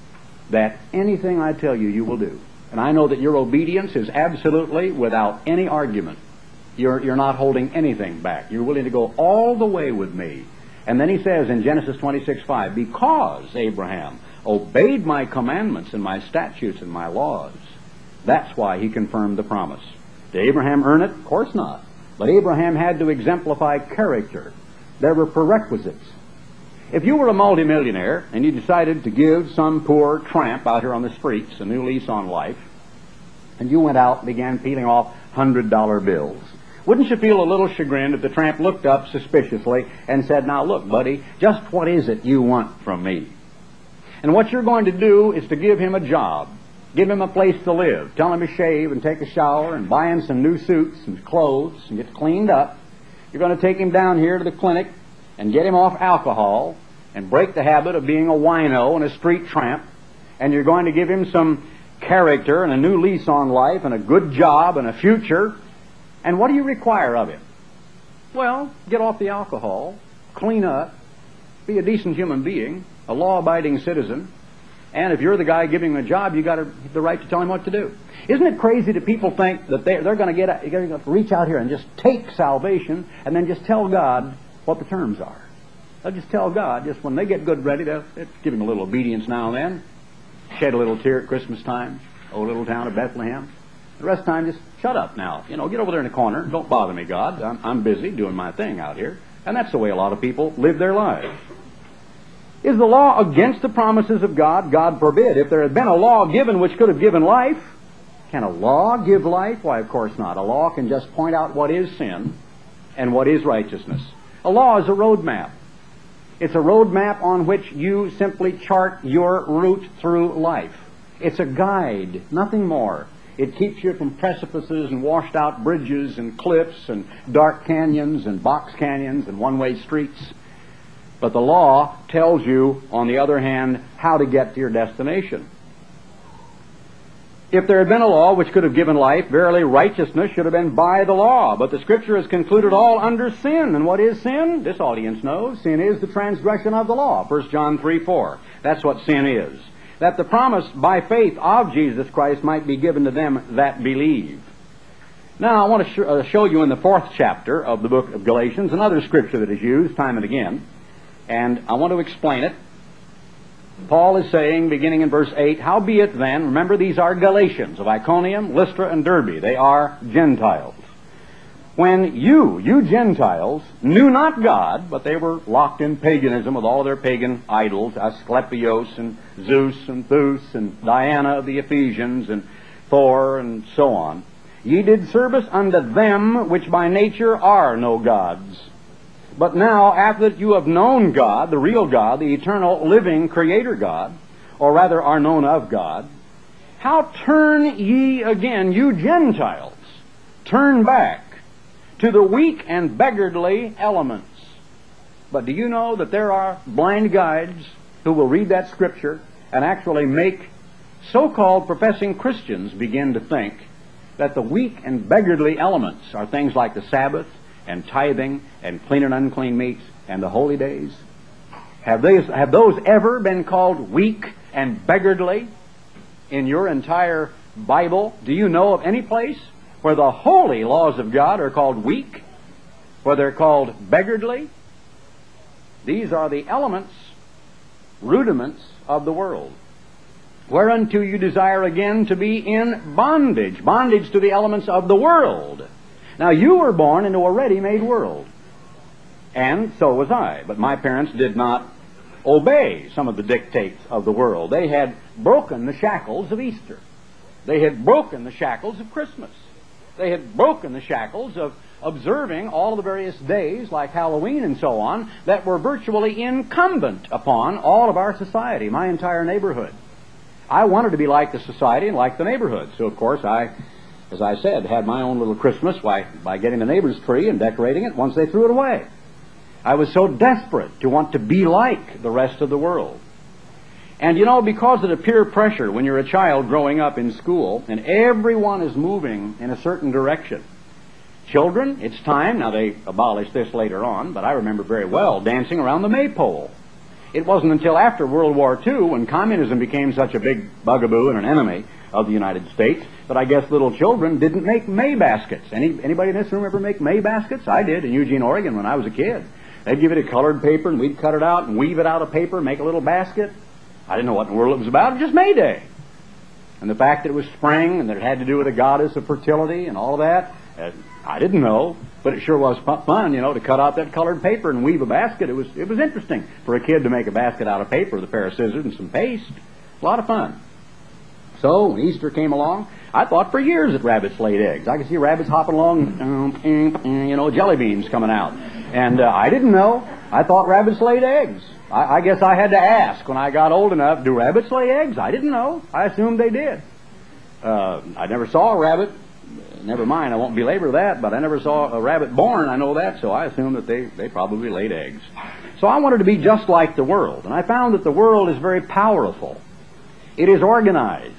that anything I tell you, you will do. And I know that your obedience is absolutely without any argument. You're, you're not holding anything back. You're willing to go all the way with me. And then he says in Genesis twenty-six five, because Abraham obeyed my commandments and my statutes and my laws, that's why he confirmed the promise. Did Abraham earn it? Of course not. But Abraham had to exemplify character. There were prerequisites. If you were a multimillionaire and you decided to give some poor tramp out here on the streets a new lease on life, and you went out and began peeling off one hundred dollar bills, wouldn't you feel a little chagrined if the tramp looked up suspiciously and said, now look, buddy, just what is it you want from me? And what you're going to do is to give him a job. Give him a place to live. Tell him to shave and take a shower and buy him some new suits and clothes and get cleaned up. You're going to take him down here to the clinic and get him off alcohol and break the habit of being a wino and a street tramp. And you're going to give him some character and a new lease on life and a good job and a future. And what do you require of him? Well, get off the alcohol, clean up, be a decent human being, a law-abiding citizen. And if you're the guy giving him a job, you got the right to tell him what to do. Isn't it crazy that people think that they're, they're going to get, you're going to reach out here and just take salvation and then just tell God what the terms are? They'll just tell God, just when they get good ready, they'll, they'll give him a little obedience now and then, shed a little tear at Christmas time, oh little town of Bethlehem. The rest of the time, just shut up now. You know, get over there in the corner. Don't bother me, God. I'm, I'm busy doing my thing out here. And that's the way a lot of people live their lives. Is the law against the promises of God? God forbid. If there had been a law given which could have given life, can a law give life? Why, of course not. A law can just point out what is sin and what is righteousness. A law is a road map. It's a road map on which you simply chart your route through life. It's a guide, nothing more. It keeps you from precipices and washed out bridges and cliffs and dark canyons and box canyons and one-way streets. But the law tells you, on the other hand, how to get to your destination. If there had been a law which could have given life, verily righteousness should have been by the law. But the Scripture has concluded all under sin. And what is sin? This audience knows. Sin is the transgression of the law. First John three four. That's what sin is. That the promise by faith of Jesus Christ might be given to them that believe. Now, I want to sh- uh, show you in the fourth chapter of the book of Galatians another scripture that is used time and again. And I want to explain it. Paul is saying, beginning in verse eight, howbeit then, remember these are Galatians of Iconium, Lystra, and Derbe. They are Gentiles. When you, you Gentiles, knew not God, but they were locked in paganism with all their pagan idols, Asclepios and Zeus and Thus and Diana of the Ephesians and Thor and so on, ye did service unto them which by nature are no gods. But now, after that you have known God, the real God, the eternal, living, Creator God, or rather are known of God, how turn ye again, you Gentiles, turn back to the weak and beggarly elements. But do you know that there are blind guides who will read that Scripture and actually make so-called professing Christians begin to think that the weak and beggarly elements are things like the Sabbath, and tithing, and clean and unclean meats, and the holy days? Have those, have those ever been called weak and beggarly in your entire Bible? Do you know of any place where the holy laws of God are called weak, where they're called beggarly? These are the elements, rudiments of the world. Whereunto you desire again to be in bondage, bondage to the elements of the world. Now, you were born into a ready-made world, and so was I. But my parents did not obey some of the dictates of the world. They had broken the shackles of Easter. They had broken the shackles of Christmas. They had broken the shackles of observing all the various days, like Halloween and so on, that were virtually incumbent upon all of our society, my entire neighborhood. I wanted to be like the society and like the neighborhood. So, of course, I... as I said, had my own little Christmas by, by getting the neighbor's tree and decorating it once they threw it away. I was so desperate to want to be like the rest of the world. And you know, because of the peer pressure when you're a child growing up in school, and everyone is moving in a certain direction. Children, it's time, now they abolished this later on, but I remember very well dancing around the maypole. It wasn't until after World War Two, when communism became such a big bugaboo and an enemy of the United States, that I guess little children didn't make May baskets. Any, anybody in this room ever make May baskets? I did in Eugene, Oregon when I was a kid. They'd give it a colored paper and we'd cut it out and weave it out of paper, make a little basket. I didn't know what in the world it was about. It was just May Day. And the fact that it was spring and that it had to do with a goddess of fertility and all of that, uh, I didn't know. But it sure was fun, you know, to cut out that colored paper and weave a basket. It was, it was interesting for a kid to make a basket out of paper with a pair of scissors and some paste. A lot of fun. So, when Easter came along, I thought for years that rabbits laid eggs. I could see rabbits hopping along, you know, jelly beans coming out. And uh, I didn't know. I thought rabbits laid eggs. I, I guess I had to ask when I got old enough, do rabbits lay eggs? I didn't know. I assumed they did. Uh, I never saw a rabbit. Never mind, I won't belabor that, but I never saw a rabbit born, I know that, so I assumed that they, they probably laid eggs. So I wanted to be just like the world, and I found that the world is very powerful. It is organized.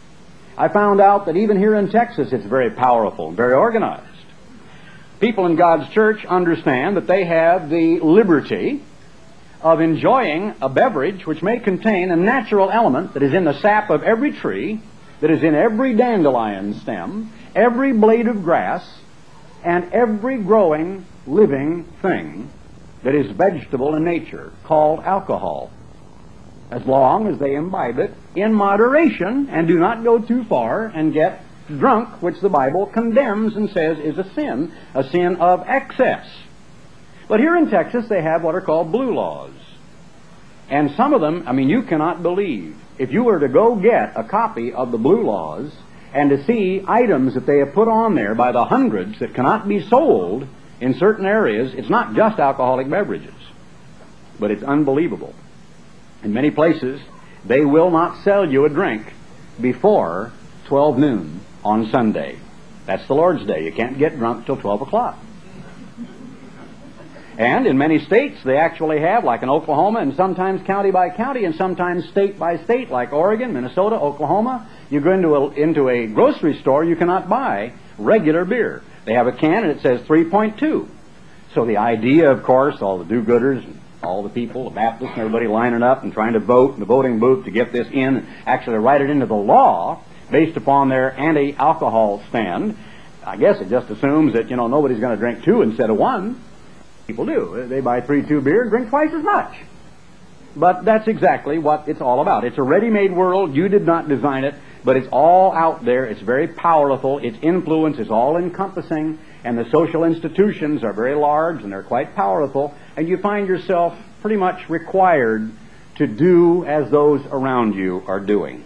I found out that even here in Texas it's very powerful and very organized. People in God's church understand that they have the liberty of enjoying a beverage which may contain a natural element that is in the sap of every tree, that is in every dandelion stem, every blade of grass, and every growing, living thing that is vegetable in nature, called alcohol, as long as they imbibe it in moderation and do not go too far and get drunk, which the Bible condemns and says is a sin, a sin of excess. But here in Texas, they have what are called blue laws. And some of them, I mean, you cannot believe. If you were to go get a copy of the blue laws and to see items that they have put on there by the hundreds that cannot be sold in certain areas, it's not just alcoholic beverages, but it's unbelievable. In many places, they will not sell you a drink before twelve noon on Sunday. That's the Lord's Day. You can't get drunk till twelve o'clock. And in many states, they actually have, like in Oklahoma, and sometimes county by county, and sometimes state by state, like Oregon, Minnesota, Oklahoma. You go into a, into a grocery store, you cannot buy regular beer. They have a can, and it says three point two. So the idea, of course, all the do-gooders, and all the people, the Baptists, and everybody lining up and trying to vote in the voting booth to get this in, and actually write it into the law based upon their anti-alcohol stand. I guess it just assumes that, you know, nobody's going to drink two instead of one. People do. They buy three two beer and drink twice as much. But that's exactly what it's all about. It's a ready-made world. You did not design it, but it's all out there. It's very powerful. Its influence is all-encompassing, and the social institutions are very large, and they're quite powerful, and you find yourself pretty much required to do as those around you are doing.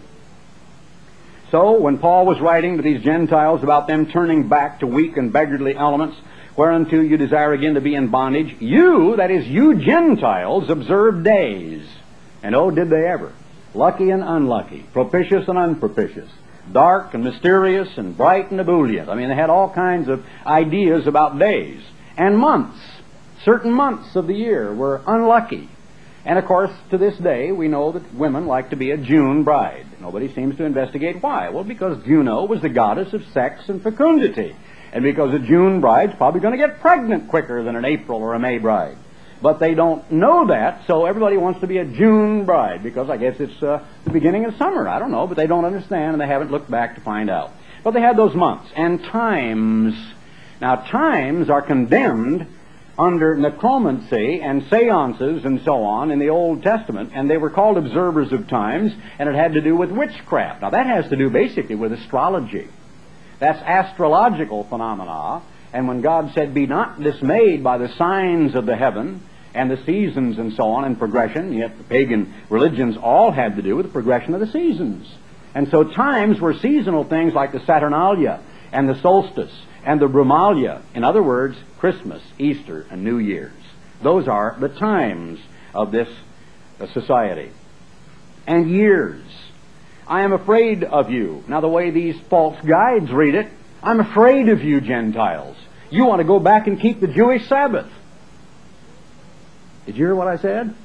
So, when Paul was writing to these Gentiles about them turning back to weak and beggarly elements, whereunto you desire again to be in bondage, you, that is, you Gentiles, observe days. And oh, did they ever. Lucky and unlucky, propitious and unpropitious, dark and mysterious and bright and ebullient. I mean, they had all kinds of ideas about days. And months. Certain months of the year were unlucky. And of course, to this day, we know that women like to be a June bride. Nobody seems to investigate why. Well, because Juno was the goddess of sex and fecundity. And because a June bride's probably going to get pregnant quicker than an April or a May bride. But they don't know that, so everybody wants to be a June bride, because I guess it's uh, the beginning of summer. I don't know, but they don't understand, and they haven't looked back to find out. But they had those months. And times. Now, times are condemned under necromancy and seances and so on in the Old Testament, and they were called observers of times, and it had to do with witchcraft. Now, that has to do basically with astrology. That's astrological phenomena. And when God said, be not dismayed by the signs of the heaven and the seasons and so on in progression, yet the pagan religions all had to do with the progression of the seasons. And so times were seasonal things like the Saturnalia and the solstice and the Brumalia. In other words, Christmas, Easter, and New Year's. Those are the times of this uh, society. And years. I am afraid of you. Now, the way these false guides read it, I'm afraid of you, Gentiles. You want to go back and keep the Jewish Sabbath. Did you hear what I said?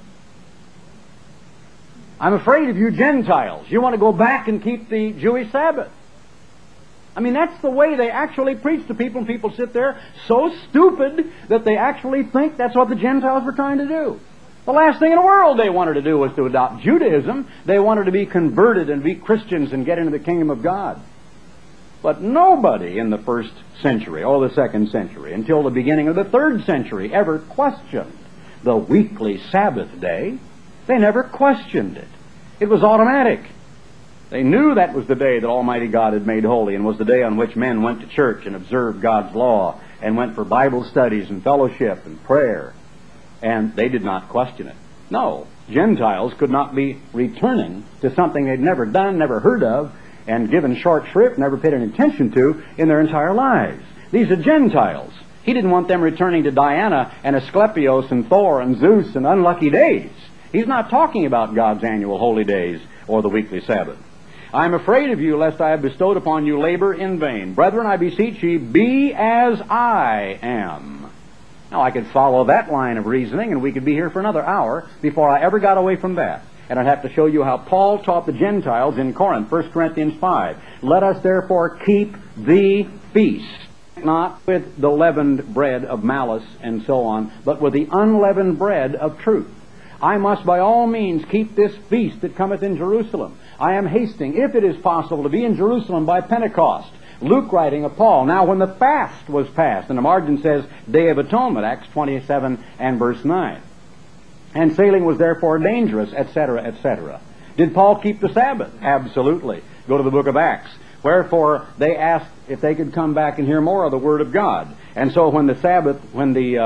I'm afraid of you, Gentiles. You want to go back and keep the Jewish Sabbath. I mean, that's the way they actually preach to people, and people sit there so stupid that they actually think that's what the Gentiles were trying to do. The last thing in the world they wanted to do was to adopt Judaism. They wanted to be converted and be Christians and get into the kingdom of God. But nobody in the first century or the second century until the beginning of the third century ever questioned the weekly Sabbath day. They never questioned it. It was automatic. They knew that was the day that Almighty God had made holy, and was the day on which men went to church and observed God's law and went for Bible studies and fellowship and prayer. And they did not question it. No, Gentiles could not be returning to something they'd never done, never heard of, and given short shrift, never paid any attention to in their entire lives. These are Gentiles. He didn't want them returning to Diana and Asclepios and Thor and Zeus and unlucky days. He's not talking about God's annual holy days or the weekly Sabbath. I am afraid of you, lest I have bestowed upon you labor in vain. Brethren, I beseech ye, be as I am. Now, I could follow that line of reasoning, and we could be here for another hour before I ever got away from that. And I'd have to show you how Paul taught the Gentiles in Corinth, First Corinthians five. Let us therefore keep the feast, not with the leavened bread of malice and so on, but with the unleavened bread of truth. I must by all means keep this feast that cometh in Jerusalem. I am hasting, if it is possible, to be in Jerusalem by Pentecost. Luke writing of Paul, now when the fast was passed, and the margin says Day of Atonement, Acts twenty-seven and verse nine. And sailing was therefore dangerous, et cetera, et cetera. Did Paul keep the Sabbath? Absolutely. Go to the book of Acts. Wherefore they asked if they could come back and hear more of the Word of God. And so when the Sabbath, when the uh,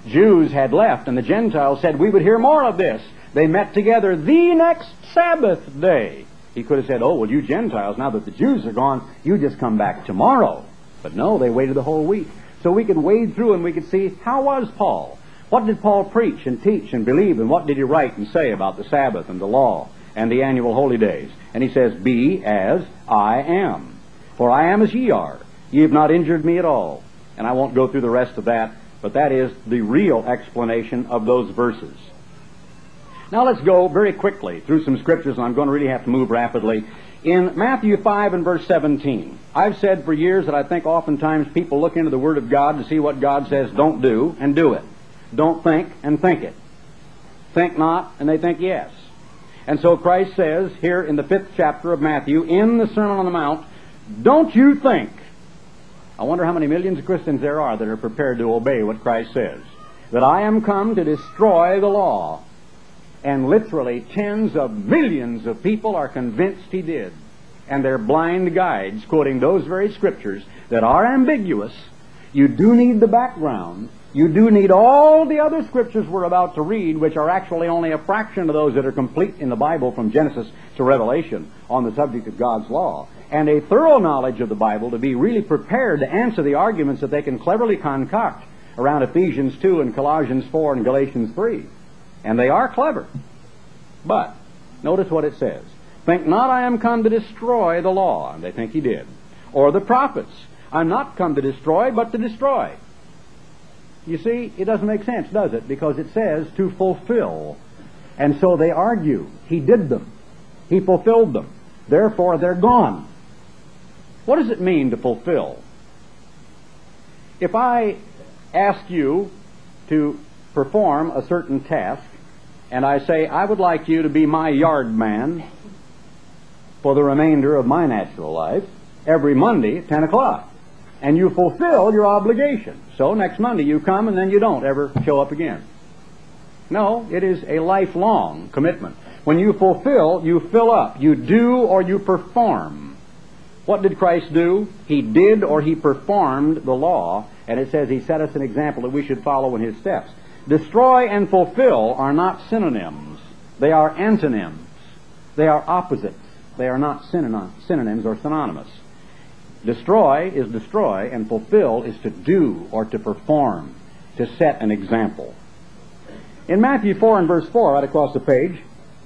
Jews had left, and the Gentiles said, we would hear more of this. They met together the next Sabbath day. He could have said, oh, well, you Gentiles, now that the Jews are gone, you just come back tomorrow. But no, they waited the whole week. So we could wade through and we could see, how was Paul? What did Paul preach and teach and believe, and what did he write and say about the Sabbath and the law and the annual holy days? And he says, be as I am. For I am as ye are. Ye have not injured me at all. And I won't go through the rest of that, but that is the real explanation of those verses. Now let's go very quickly through some scriptures, and I'm going to really have to move rapidly. In Matthew five and verse seventeen, I've said for years that I think oftentimes people look into the Word of God to see what God says don't do, and do it. Don't think, and think it. Think not, and they think yes. And so Christ says here in the fifth chapter of Matthew, in the Sermon on the Mount, don't you think. I wonder how many millions of Christians there are that are prepared to obey what Christ says. That I am come to destroy the law. And literally tens of millions of people are convinced he did. And they're blind guides quoting those very scriptures that are ambiguous. You do need the background. You do need all the other scriptures we're about to read, which are actually only a fraction of those that are complete in the Bible from Genesis to Revelation on the subject of God's law. And a thorough knowledge of the Bible to be really prepared to answer the arguments that they can cleverly concoct around Ephesians two and Colossians four and Galatians three. And they are clever. But notice what it says. Think not I am come to destroy the law. And they think he did. Or the prophets. I'm not come to destroy, but to destroy. You see, it doesn't make sense, does it? Because it says to fulfill. And so they argue. He did them. He fulfilled them. Therefore, they're gone. What does it mean to fulfill? If I ask you to perform a certain task, and I say, I would like you to be my yard man for the remainder of my natural life, every Monday at ten o'clock. And you fulfill your obligation. So next Monday you come and then you don't ever show up again. No, it is a lifelong commitment. When you fulfill, you fill up. You do or you perform. What did Christ do? He did or he performed the law, and it says he set us an example that we should follow in his steps. Destroy and fulfill are not synonyms. They are antonyms. They are opposites. They are not synonyms or synonymous. Destroy is destroy, and fulfill is to do or to perform, to set an example. In Matthew four and verse four, right across the page,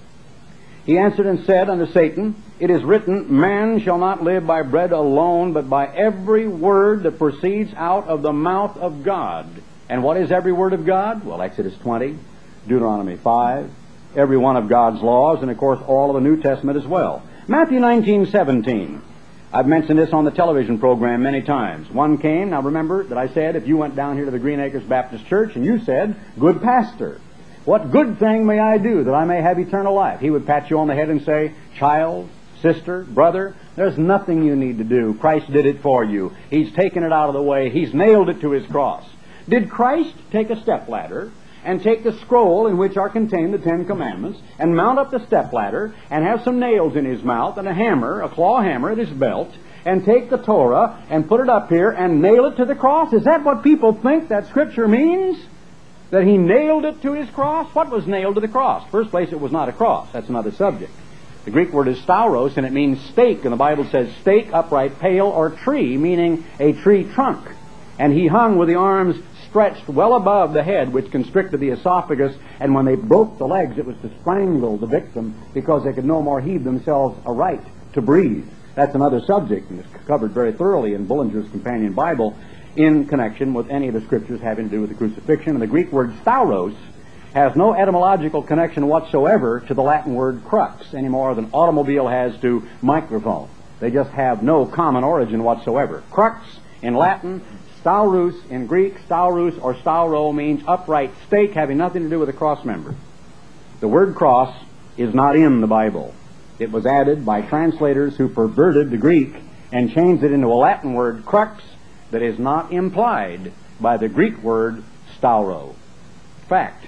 he answered and said unto Satan, it is written, man shall not live by bread alone, but by every word that proceeds out of the mouth of God. And what is every word of God? Well, Exodus twenty, Deuteronomy five, every one of God's laws, and of course all of the New Testament as well. Matthew nineteen seventeen. I've mentioned this on the television program many times. One came, now remember that I said if you went down here to the Green Acres Baptist Church and you said, good pastor, what good thing may I do that I may have eternal life? He would pat you on the head and say, child, sister, brother, there's nothing you need to do. Christ did it for you. He's taken it out of the way. He's nailed it to his cross. Did Christ take a stepladder and take the scroll in which are contained the Ten Commandments and mount up the stepladder and have some nails in his mouth and a hammer, a claw hammer at his belt, and take the Torah and put it up here and nail it to the cross? Is that what people think that Scripture means? That he nailed it to his cross? What was nailed to the cross? First place, it was not a cross. That's another subject. The Greek word is stauros, and it means stake. And the Bible says stake, upright, pale, or tree, meaning a tree trunk. And he hung with the arms stretched well above the head, which constricted the esophagus, and when they broke the legs, it was to strangle the victim because they could no more heave themselves aright to breathe. That's another subject, and it's covered very thoroughly in Bullinger's Companion Bible in connection with any of the scriptures having to do with the crucifixion. And the Greek word stauros has no etymological connection whatsoever to the Latin word crux, any more than automobile has to microphone. They just have no common origin whatsoever. Crux in Latin, staurus in Greek, staurus or stauro means upright stake, having nothing to do with a cross member. The word cross is not in the Bible. It was added by translators who perverted the Greek and changed it into a Latin word, crux, that is not implied by the Greek word stauro. Fact.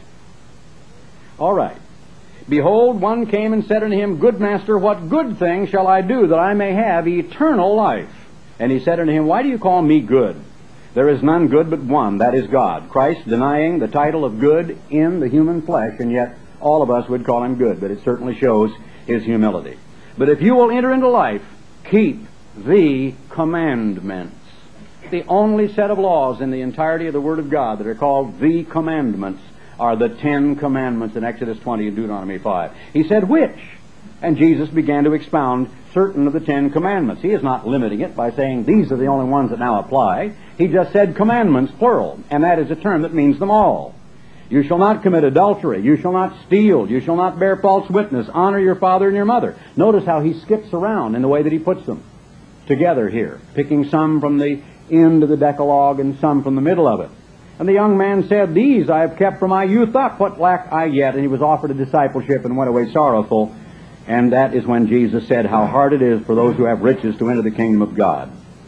All right. Behold, one came and said unto him, Good master, what good thing shall I do that I may have eternal life? And he said unto him, Why do you call me good? There is none good but one, that is God. Christ denying the title of good in the human flesh, and yet all of us would call him good, but it certainly shows his humility. But if you will enter into life, keep the commandments. The only set of laws in the entirety of the Word of God that are called the commandments are the Ten Commandments in Exodus twenty and Deuteronomy five. He said, which? And Jesus began to expound certain of the Ten Commandments. He is not limiting it by saying these are the only ones that now apply. He just said commandments, plural, and that is a term that means them all. You shall not commit adultery. You shall not steal. You shall not bear false witness. Honor your father and your mother. Notice how he skips around in the way that he puts them together here, picking some from the end of the Decalogue and some from the middle of it. And the young man said, these I have kept from my youth up. What lack I yet? And he was offered a discipleship and went away sorrowful. And that is when Jesus said how hard it is for those who have riches to enter the kingdom of God.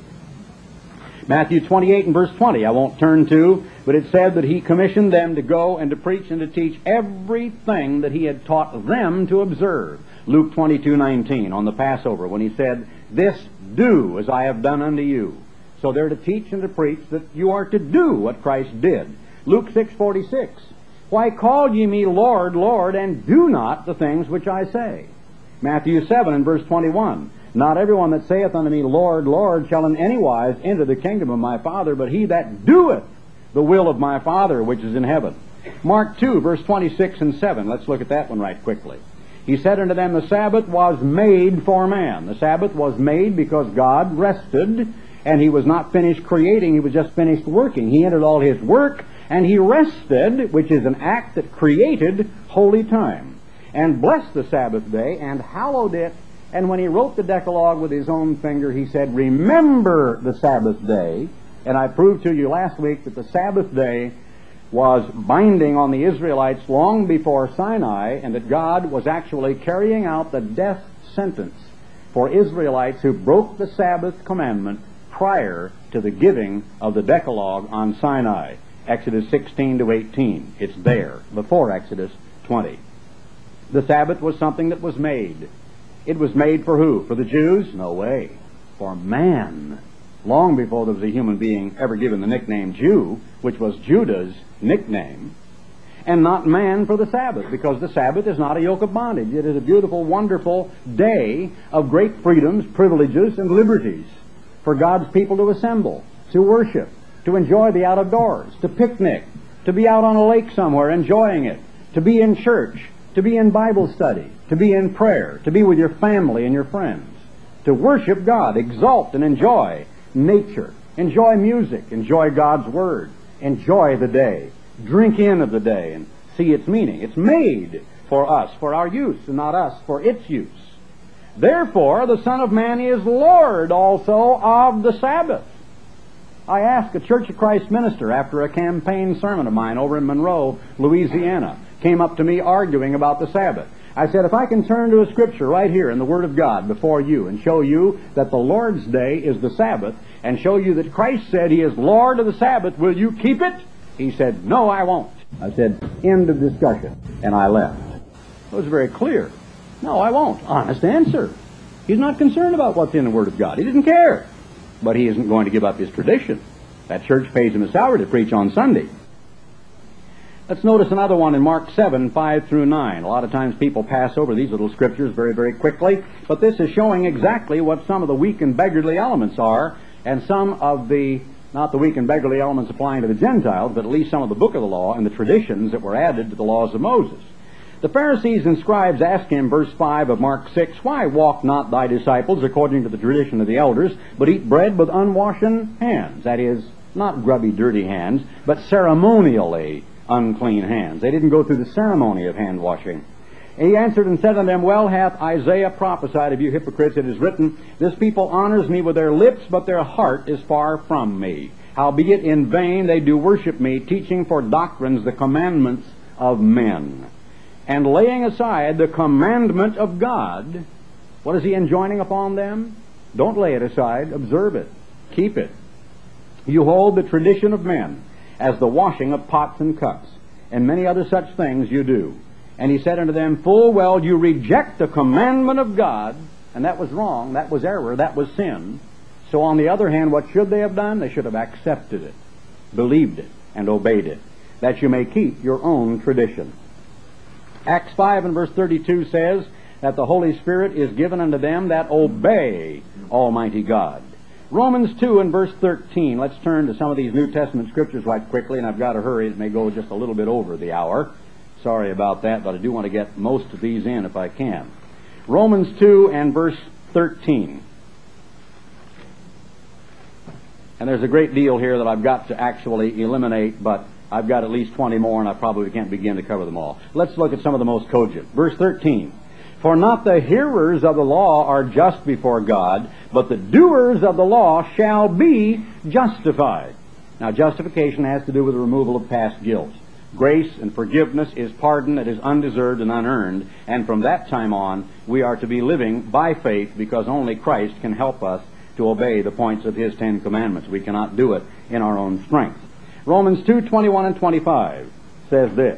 Matthew twenty-eight and verse twenty, I won't turn to, but it said that he commissioned them to go and to preach and to teach everything that he had taught them to observe. Luke twenty-two nineteen on the Passover, when he said, this do as I have done unto you. So they're to teach and to preach that you are to do what Christ did. Luke six forty-six, why call ye me Lord, Lord, and do not the things which I say? Matthew seven and verse twenty-one, not everyone that saith unto me, Lord, Lord, shall in any wise enter the kingdom of my Father, but he that doeth the will of my Father which is in heaven. Mark two, verse twenty-six and seven, let's look at that one right quickly. He said unto them, the Sabbath was made for man. The Sabbath was made because God rested, and he was not finished creating, he was just finished working. He entered all his work, and he rested, which is an act that created holy time, and blessed the Sabbath day, and hallowed it. And when he wrote the Decalogue with his own finger, he said, remember the Sabbath day. And I proved to you last week that the Sabbath day was binding on the Israelites long before Sinai, and that God was actually carrying out the death sentence for Israelites who broke the Sabbath commandment prior to the giving of the Decalogue on Sinai. Exodus sixteen to eighteen. It's there, before Exodus twenty. The Sabbath was something that was made. It was made for who? For the Jews? No way. For man. Long before there was a human being ever given the nickname Jew, which was Judah's nickname. And not man for the Sabbath, because the Sabbath is not a yoke of bondage. It is a beautiful, wonderful day of great freedoms, privileges, and liberties for God's people to assemble, to worship, to enjoy the out of doors, to picnic, to be out on a lake somewhere enjoying it, to be in church, to be in Bible study, to be in prayer, to be with your family and your friends, to worship God, exalt and enjoy nature, enjoy music, enjoy God's Word, enjoy the day, drink in of the day and see its meaning. It's made for us, for our use, and not us for its use. Therefore, the Son of Man is Lord also of the Sabbath. I asked a Church of Christ minister after a campaign sermon of mine over in Monroe, Louisiana, came up to me arguing about the Sabbath. I said, if I can turn to a scripture right here in the Word of God before you and show you that the Lord's day is the Sabbath, and show you that Christ said he is Lord of the Sabbath, will you keep it? He said, no, I won't. I said, end of discussion. And I left. It was very clear. No, I won't. Honest answer. He's not concerned about what's in the Word of God. He didn't care. But he isn't going to give up his tradition. That church pays him a salary to preach on Sunday. Let's notice another one in Mark seven, five through nine. A lot of times people pass over these little scriptures very, very quickly, but this is showing exactly what some of the weak and beggarly elements are, and some of the, not the weak and beggarly elements applying to the Gentiles, but at least some of the book of the law and the traditions that were added to the laws of Moses. The Pharisees and scribes asked him, verse five of Mark six, why walk not thy disciples according to the tradition of the elders, but eat bread with unwashen hands? That is, not grubby, dirty hands, but ceremonially unclean hands. They didn't go through the ceremony of hand washing. And he answered and said unto them, well hath Isaiah prophesied of you hypocrites, it is written, this people honors me with their lips, but their heart is far from me. Howbeit in vain they do worship me, teaching for doctrines the commandments of men. And laying aside the commandment of God, what is he enjoining upon them? Don't lay it aside, observe it, keep it. You hold the tradition of men, as the washing of pots and cups, and many other such things you do. And he said unto them, full well you reject the commandment of God, and that was wrong, that was error, that was sin, So on the other hand, what should they have done? They should have accepted it, believed it, and obeyed it, that you may keep your own tradition. Acts five and verse thirty-two says that the Holy Spirit is given unto them that obey Almighty God. Romans two and verse thirteen. Let's turn to some of these New Testament scriptures right quickly, and I've got to hurry. It may go just a little bit over the hour. Sorry about that, but I do want to get most of these in if I can. Romans two and verse thirteen. And there's a great deal here that I've got to actually eliminate, but I've got at least twenty more, and I probably can't begin to cover them all. Let's look at some of the most cogent. Verse thirteen. For not the hearers of the law are just before God, but the doers of the law shall be justified. Now, justification has to do with the removal of past guilt. Grace and forgiveness is pardon that is undeserved and unearned, and from that time on, we are to be living by faith, because only Christ can help us to obey the points of His Ten Commandments. We cannot do it in our own strength. Romans two, twenty-one and twenty-five says this,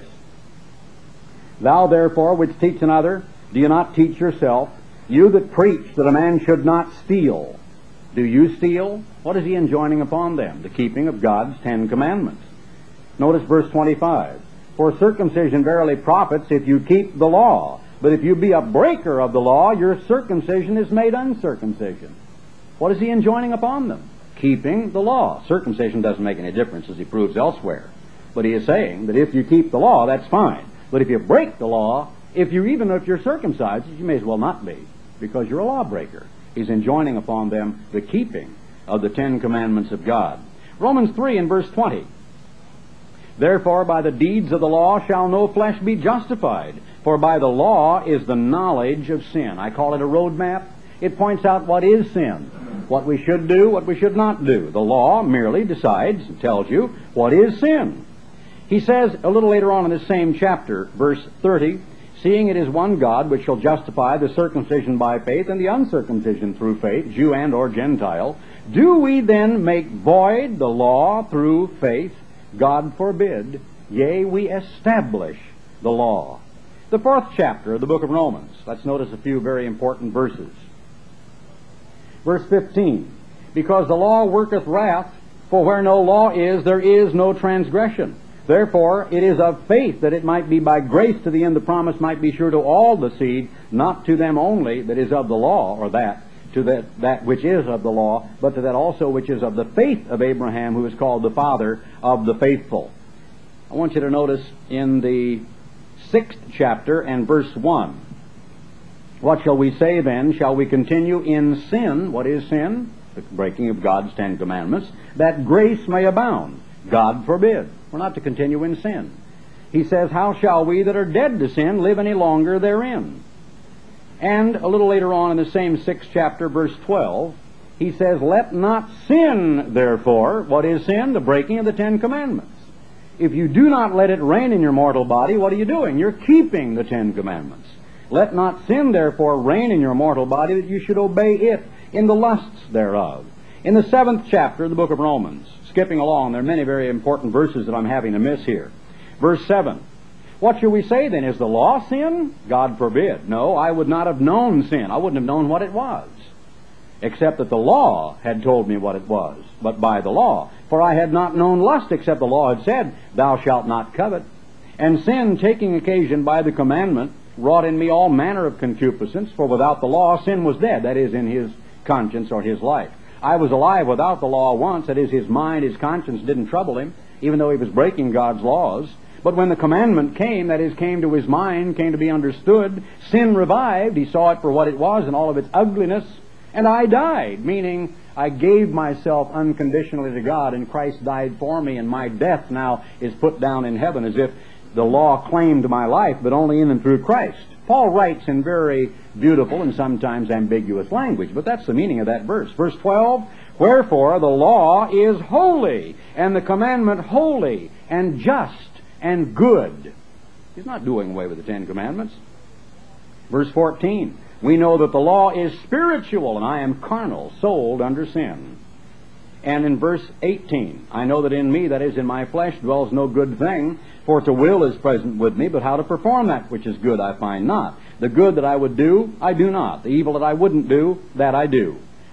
Thou therefore which teach another, do you not teach yourself? You that preach that a man should not steal, do you steal? What is he enjoining upon them? The keeping of God's Ten Commandments. Notice verse twenty-five. For circumcision verily profits if you keep the law. But if you be a breaker of the law, your circumcision is made uncircumcision. What is he enjoining upon them? Keeping the law. Circumcision doesn't make any difference, as he proves elsewhere. But he is saying that if you keep the law, that's fine. But if you break the law, if you even if you're circumcised, you may as well not be, because you're a lawbreaker. He's enjoining upon them the keeping of the Ten Commandments of God. Romans three and verse twenty. Therefore by the deeds of the law shall no flesh be justified, for by the law is the knowledge of sin. I call it a roadmap. It points out what is sin, what we should do, what we should not do. The law merely decides and tells you what is sin. He says a little later on in this same chapter, verse thirty, Seeing it is one God which shall justify the circumcision by faith and the uncircumcision through faith, Jew and or Gentile, do we then make void the law through faith? God forbid. Yea, we establish the law. The fourth chapter of the book of Romans. Let's notice a few very important verses. Verse fifteen. Because the law worketh wrath, for where no law is, there is no transgression. Therefore, it is of faith that it might be by grace to the end the promise might be sure to all the seed, not to them only that is of the law, or that, to that, that which is of the law, but to that also which is of the faith of Abraham, who is called the father of the faithful. I want you to notice in the sixth chapter and verse one. What shall we say then? Shall we continue in sin? What is sin? The breaking of God's Ten Commandments, that grace may abound. God forbid. We're not to continue in sin. He says, How shall we that are dead to sin live any longer therein? And a little later on in the same sixth chapter, verse twelve, he says, Let not sin, therefore. What is sin? The breaking of the Ten Commandments. If you do not let it reign in your mortal body, what are you doing? You're keeping the Ten Commandments. Let not sin, therefore, reign in your mortal body, that you should obey it in the lusts thereof. In the seventh chapter of the book of Romans, skipping along, there are many very important verses that I'm having to miss here. Verse seven. What shall we say then? Is the law sin? God forbid. No, I would not have known sin. I wouldn't have known what it was, except that the law had told me what it was, but by the law. For I had not known lust, except the law had said, Thou shalt not covet. And sin, taking occasion by the commandment, wrought in me all manner of concupiscence, for without the law sin was dead, that is, in his conscience or his life. I was alive without the law once, that is, his mind, his conscience didn't trouble him, even though he was breaking God's laws. But when the commandment came, that is, came to his mind, came to be understood, sin revived, he saw it for what it was in all of its ugliness, and I died, meaning I gave myself unconditionally to God, and Christ died for me, and my death now is put down in heaven, as if the law claimed my life, but only in and through Christ. Paul writes in very beautiful and sometimes ambiguous language, but that's the meaning of that verse. Verse twelve, Wherefore the law is holy, and the commandment holy, and just, and good. He's not doing away with the Ten Commandments. Verse fourteen, We know that the law is spiritual, and I am carnal, sold under sin. And in verse eighteen, I know that in me, that is, in my flesh, dwells no good thing, for to will is present with me, but how to perform that which is good I find not. The good that I would do, I do not. The evil that I wouldn't do, that I do.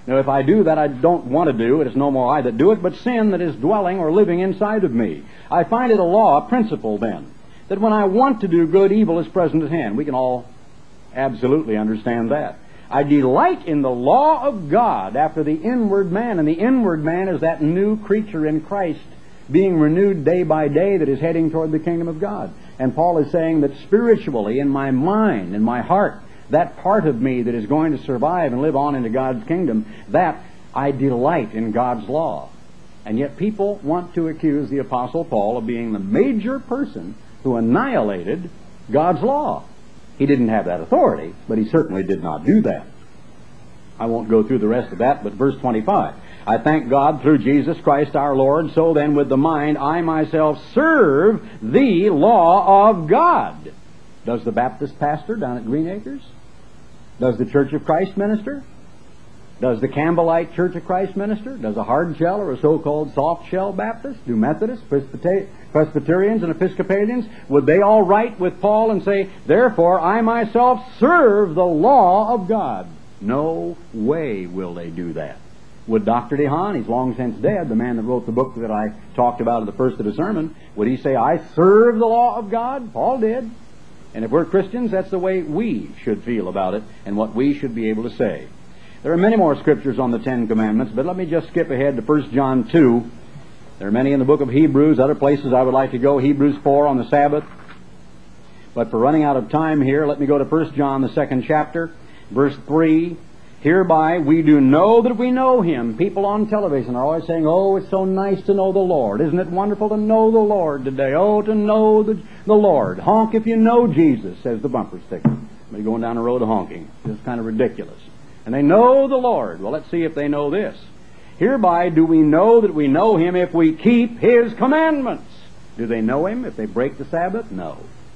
Now, if I do that I don't want to do, it is no more I that do it, but sin that is dwelling or living inside of me. I find it a law, a principle then, that when I want to do good, evil is present at hand. We can all absolutely understand that. I delight in the law of God after the inward man, and the inward man is that new creature in Christ being renewed day by day that is heading toward the kingdom of God. And Paul is saying that spiritually, in my mind, in my heart, that part of me that is going to survive and live on into God's kingdom, that I delight in God's law. And yet people want to accuse the Apostle Paul of being the major person who annihilated God's law. He didn't have that authority, but he certainly did not do that. I won't go through the rest of that, but verse twenty-five. I thank God through Jesus Christ our Lord, so then with the mind I myself serve the law of God. Does the Baptist pastor down at Green Acres? Does the Church of Christ minister? Does the Campbellite Church of Christ minister? Does a hard shell or a so-called soft shell Baptist? Do Methodists, Presbyter- Presbyterians, and Episcopalians? Would they all write with Paul and say, therefore I myself serve the law of God? No way will they do that. Would Doctor DeHaan, he's long since dead, the man that wrote the book that I talked about at the first of the sermon, would he say, I serve the law of God? Paul did. And if we're Christians, that's the way we should feel about it and what we should be able to say. There are many more scriptures on the Ten Commandments, but let me just skip ahead to First John two. There are many in the book of Hebrews, other places I would like to go. Hebrews four on the Sabbath. But for running out of time here, let me go to First John, the second chapter, verse three. Hereby we do know that we know Him. People on television are always saying, oh, it's so nice to know the Lord. Isn't it wonderful to know the Lord today? Oh, to know the, the Lord. Honk if you know Jesus, says the bumper sticker. Somebody going down the road honking. It's kind of ridiculous. And they know the Lord. Well, let's see if they know this. Hereby do we know that we know Him if we keep His commandments. Do they know Him if they break the Sabbath? No.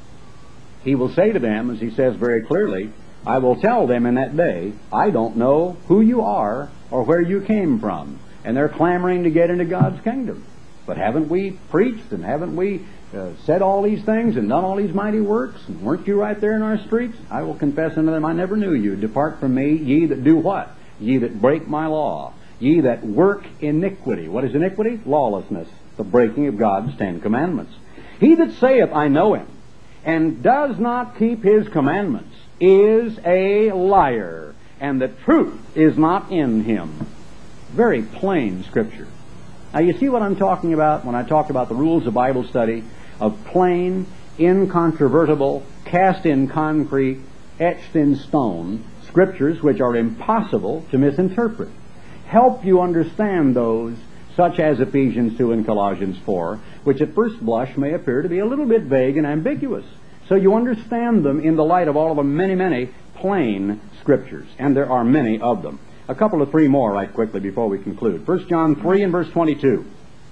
He will say to them, as He says very clearly, I will tell them in that day, I don't know who you are or where you came from. And they're clamoring to get into God's kingdom. But haven't we preached and haven't we uh, said all these things and done all these mighty works? And weren't you right there in our streets? I will confess unto them, I never knew you. Depart from me, ye that do what? Ye that break my law. Ye that work iniquity. What is iniquity? Lawlessness. The breaking of God's Ten Commandments. He that saith, I know Him, and does not keep His commandments, is a liar, and the truth is not in him. Very plain Scripture. Now you see what I'm talking about when I talk about the rules of Bible study, of plain, incontrovertible, cast in concrete, etched in stone, Scriptures which are impossible to misinterpret. Help you understand those, such as Ephesians two and Colossians four, which at first blush may appear to be a little bit vague and ambiguous. So you understand them in the light of all of the many, many plain Scriptures. And there are many of them. A couple of three more right quickly before we conclude. First John three and verse twenty-two.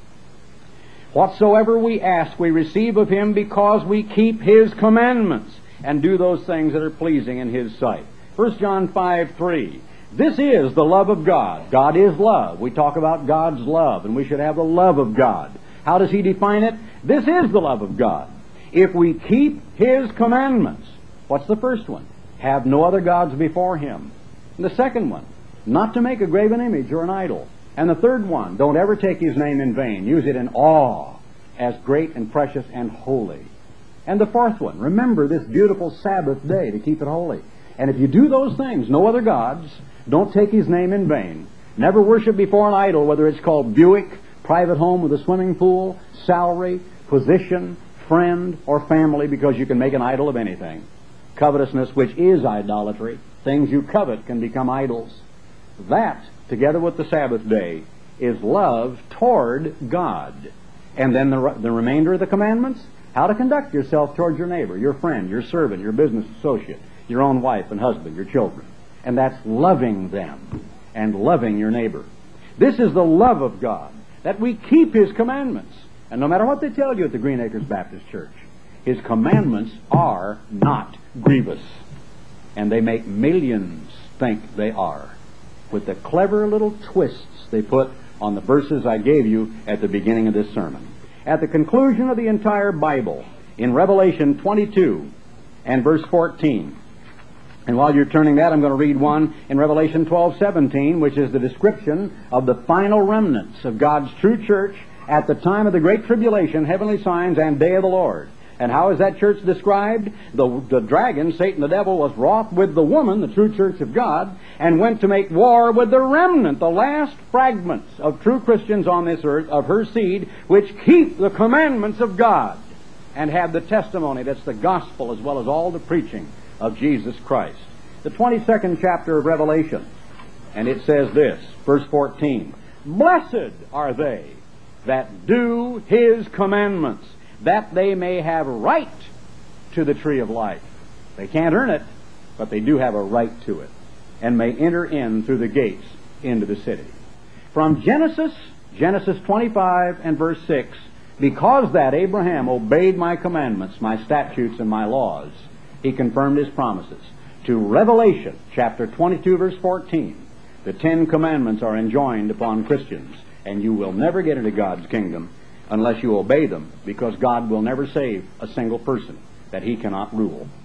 Whatsoever we ask we receive of Him because we keep His commandments and do those things that are pleasing in His sight. First John five three. This is the love of God. God is love. We talk about God's love, and we should have the love of God. How does He define it? This is the love of God. If we keep His commandments. What's the first one? Have no other gods before Him. And the second one, not to make a graven image or an idol. And the third one, don't ever take His name in vain. Use it in awe as great and precious and holy. And the fourth one, remember this beautiful Sabbath day to keep it holy. And if you do those things, no other gods, don't take His name in vain. Never worship before an idol, whether it's called Buick, private home with a swimming pool, salary, position, friend, or family, because you can make an idol of anything. Covetousness, which is idolatry. Things you covet can become idols. That, together with the Sabbath day, is love toward God. And then the, the remainder of the commandments, how to conduct yourself toward your neighbor, your friend, your servant, your business associate, your own wife and husband, your children. And that's loving them and loving your neighbor. This is the love of God, that we keep His commandments. And no matter what they tell you at the Green Acres Baptist Church, His commandments are not grievous. And they make millions think they are, with the clever little twists they put on the verses I gave you at the beginning of this sermon. At the conclusion of the entire Bible, in Revelation twenty-two and verse fourteen, And while you're turning that, I'm going to read one in Revelation twelve seventeen, which is the description of the final remnants of God's true church at the time of the Great Tribulation, heavenly signs, and day of the Lord. And how is that church described? The, the dragon, Satan the devil, was wroth with the woman, the true church of God, and went to make war with the remnant, the last fragments of true Christians on this earth, of her seed, which keep the commandments of God and have the testimony that's the gospel as well as all the preaching of Jesus Christ. The twenty-second chapter of Revelation, and it says this, verse fourteen, "Blessed are they that do His commandments, that they may have right to the tree of life." They can't earn it, but they do have a right to it, and may enter in through the gates into the city. From Genesis, Genesis twenty-five and verse six, "Because that Abraham obeyed my commandments, my statutes, and my laws, he confirmed his promises." To Revelation, chapter twenty-two, verse fourteen, the Ten Commandments are enjoined upon Christians, and you will never get into God's kingdom unless you obey them, because God will never save a single person that He cannot rule.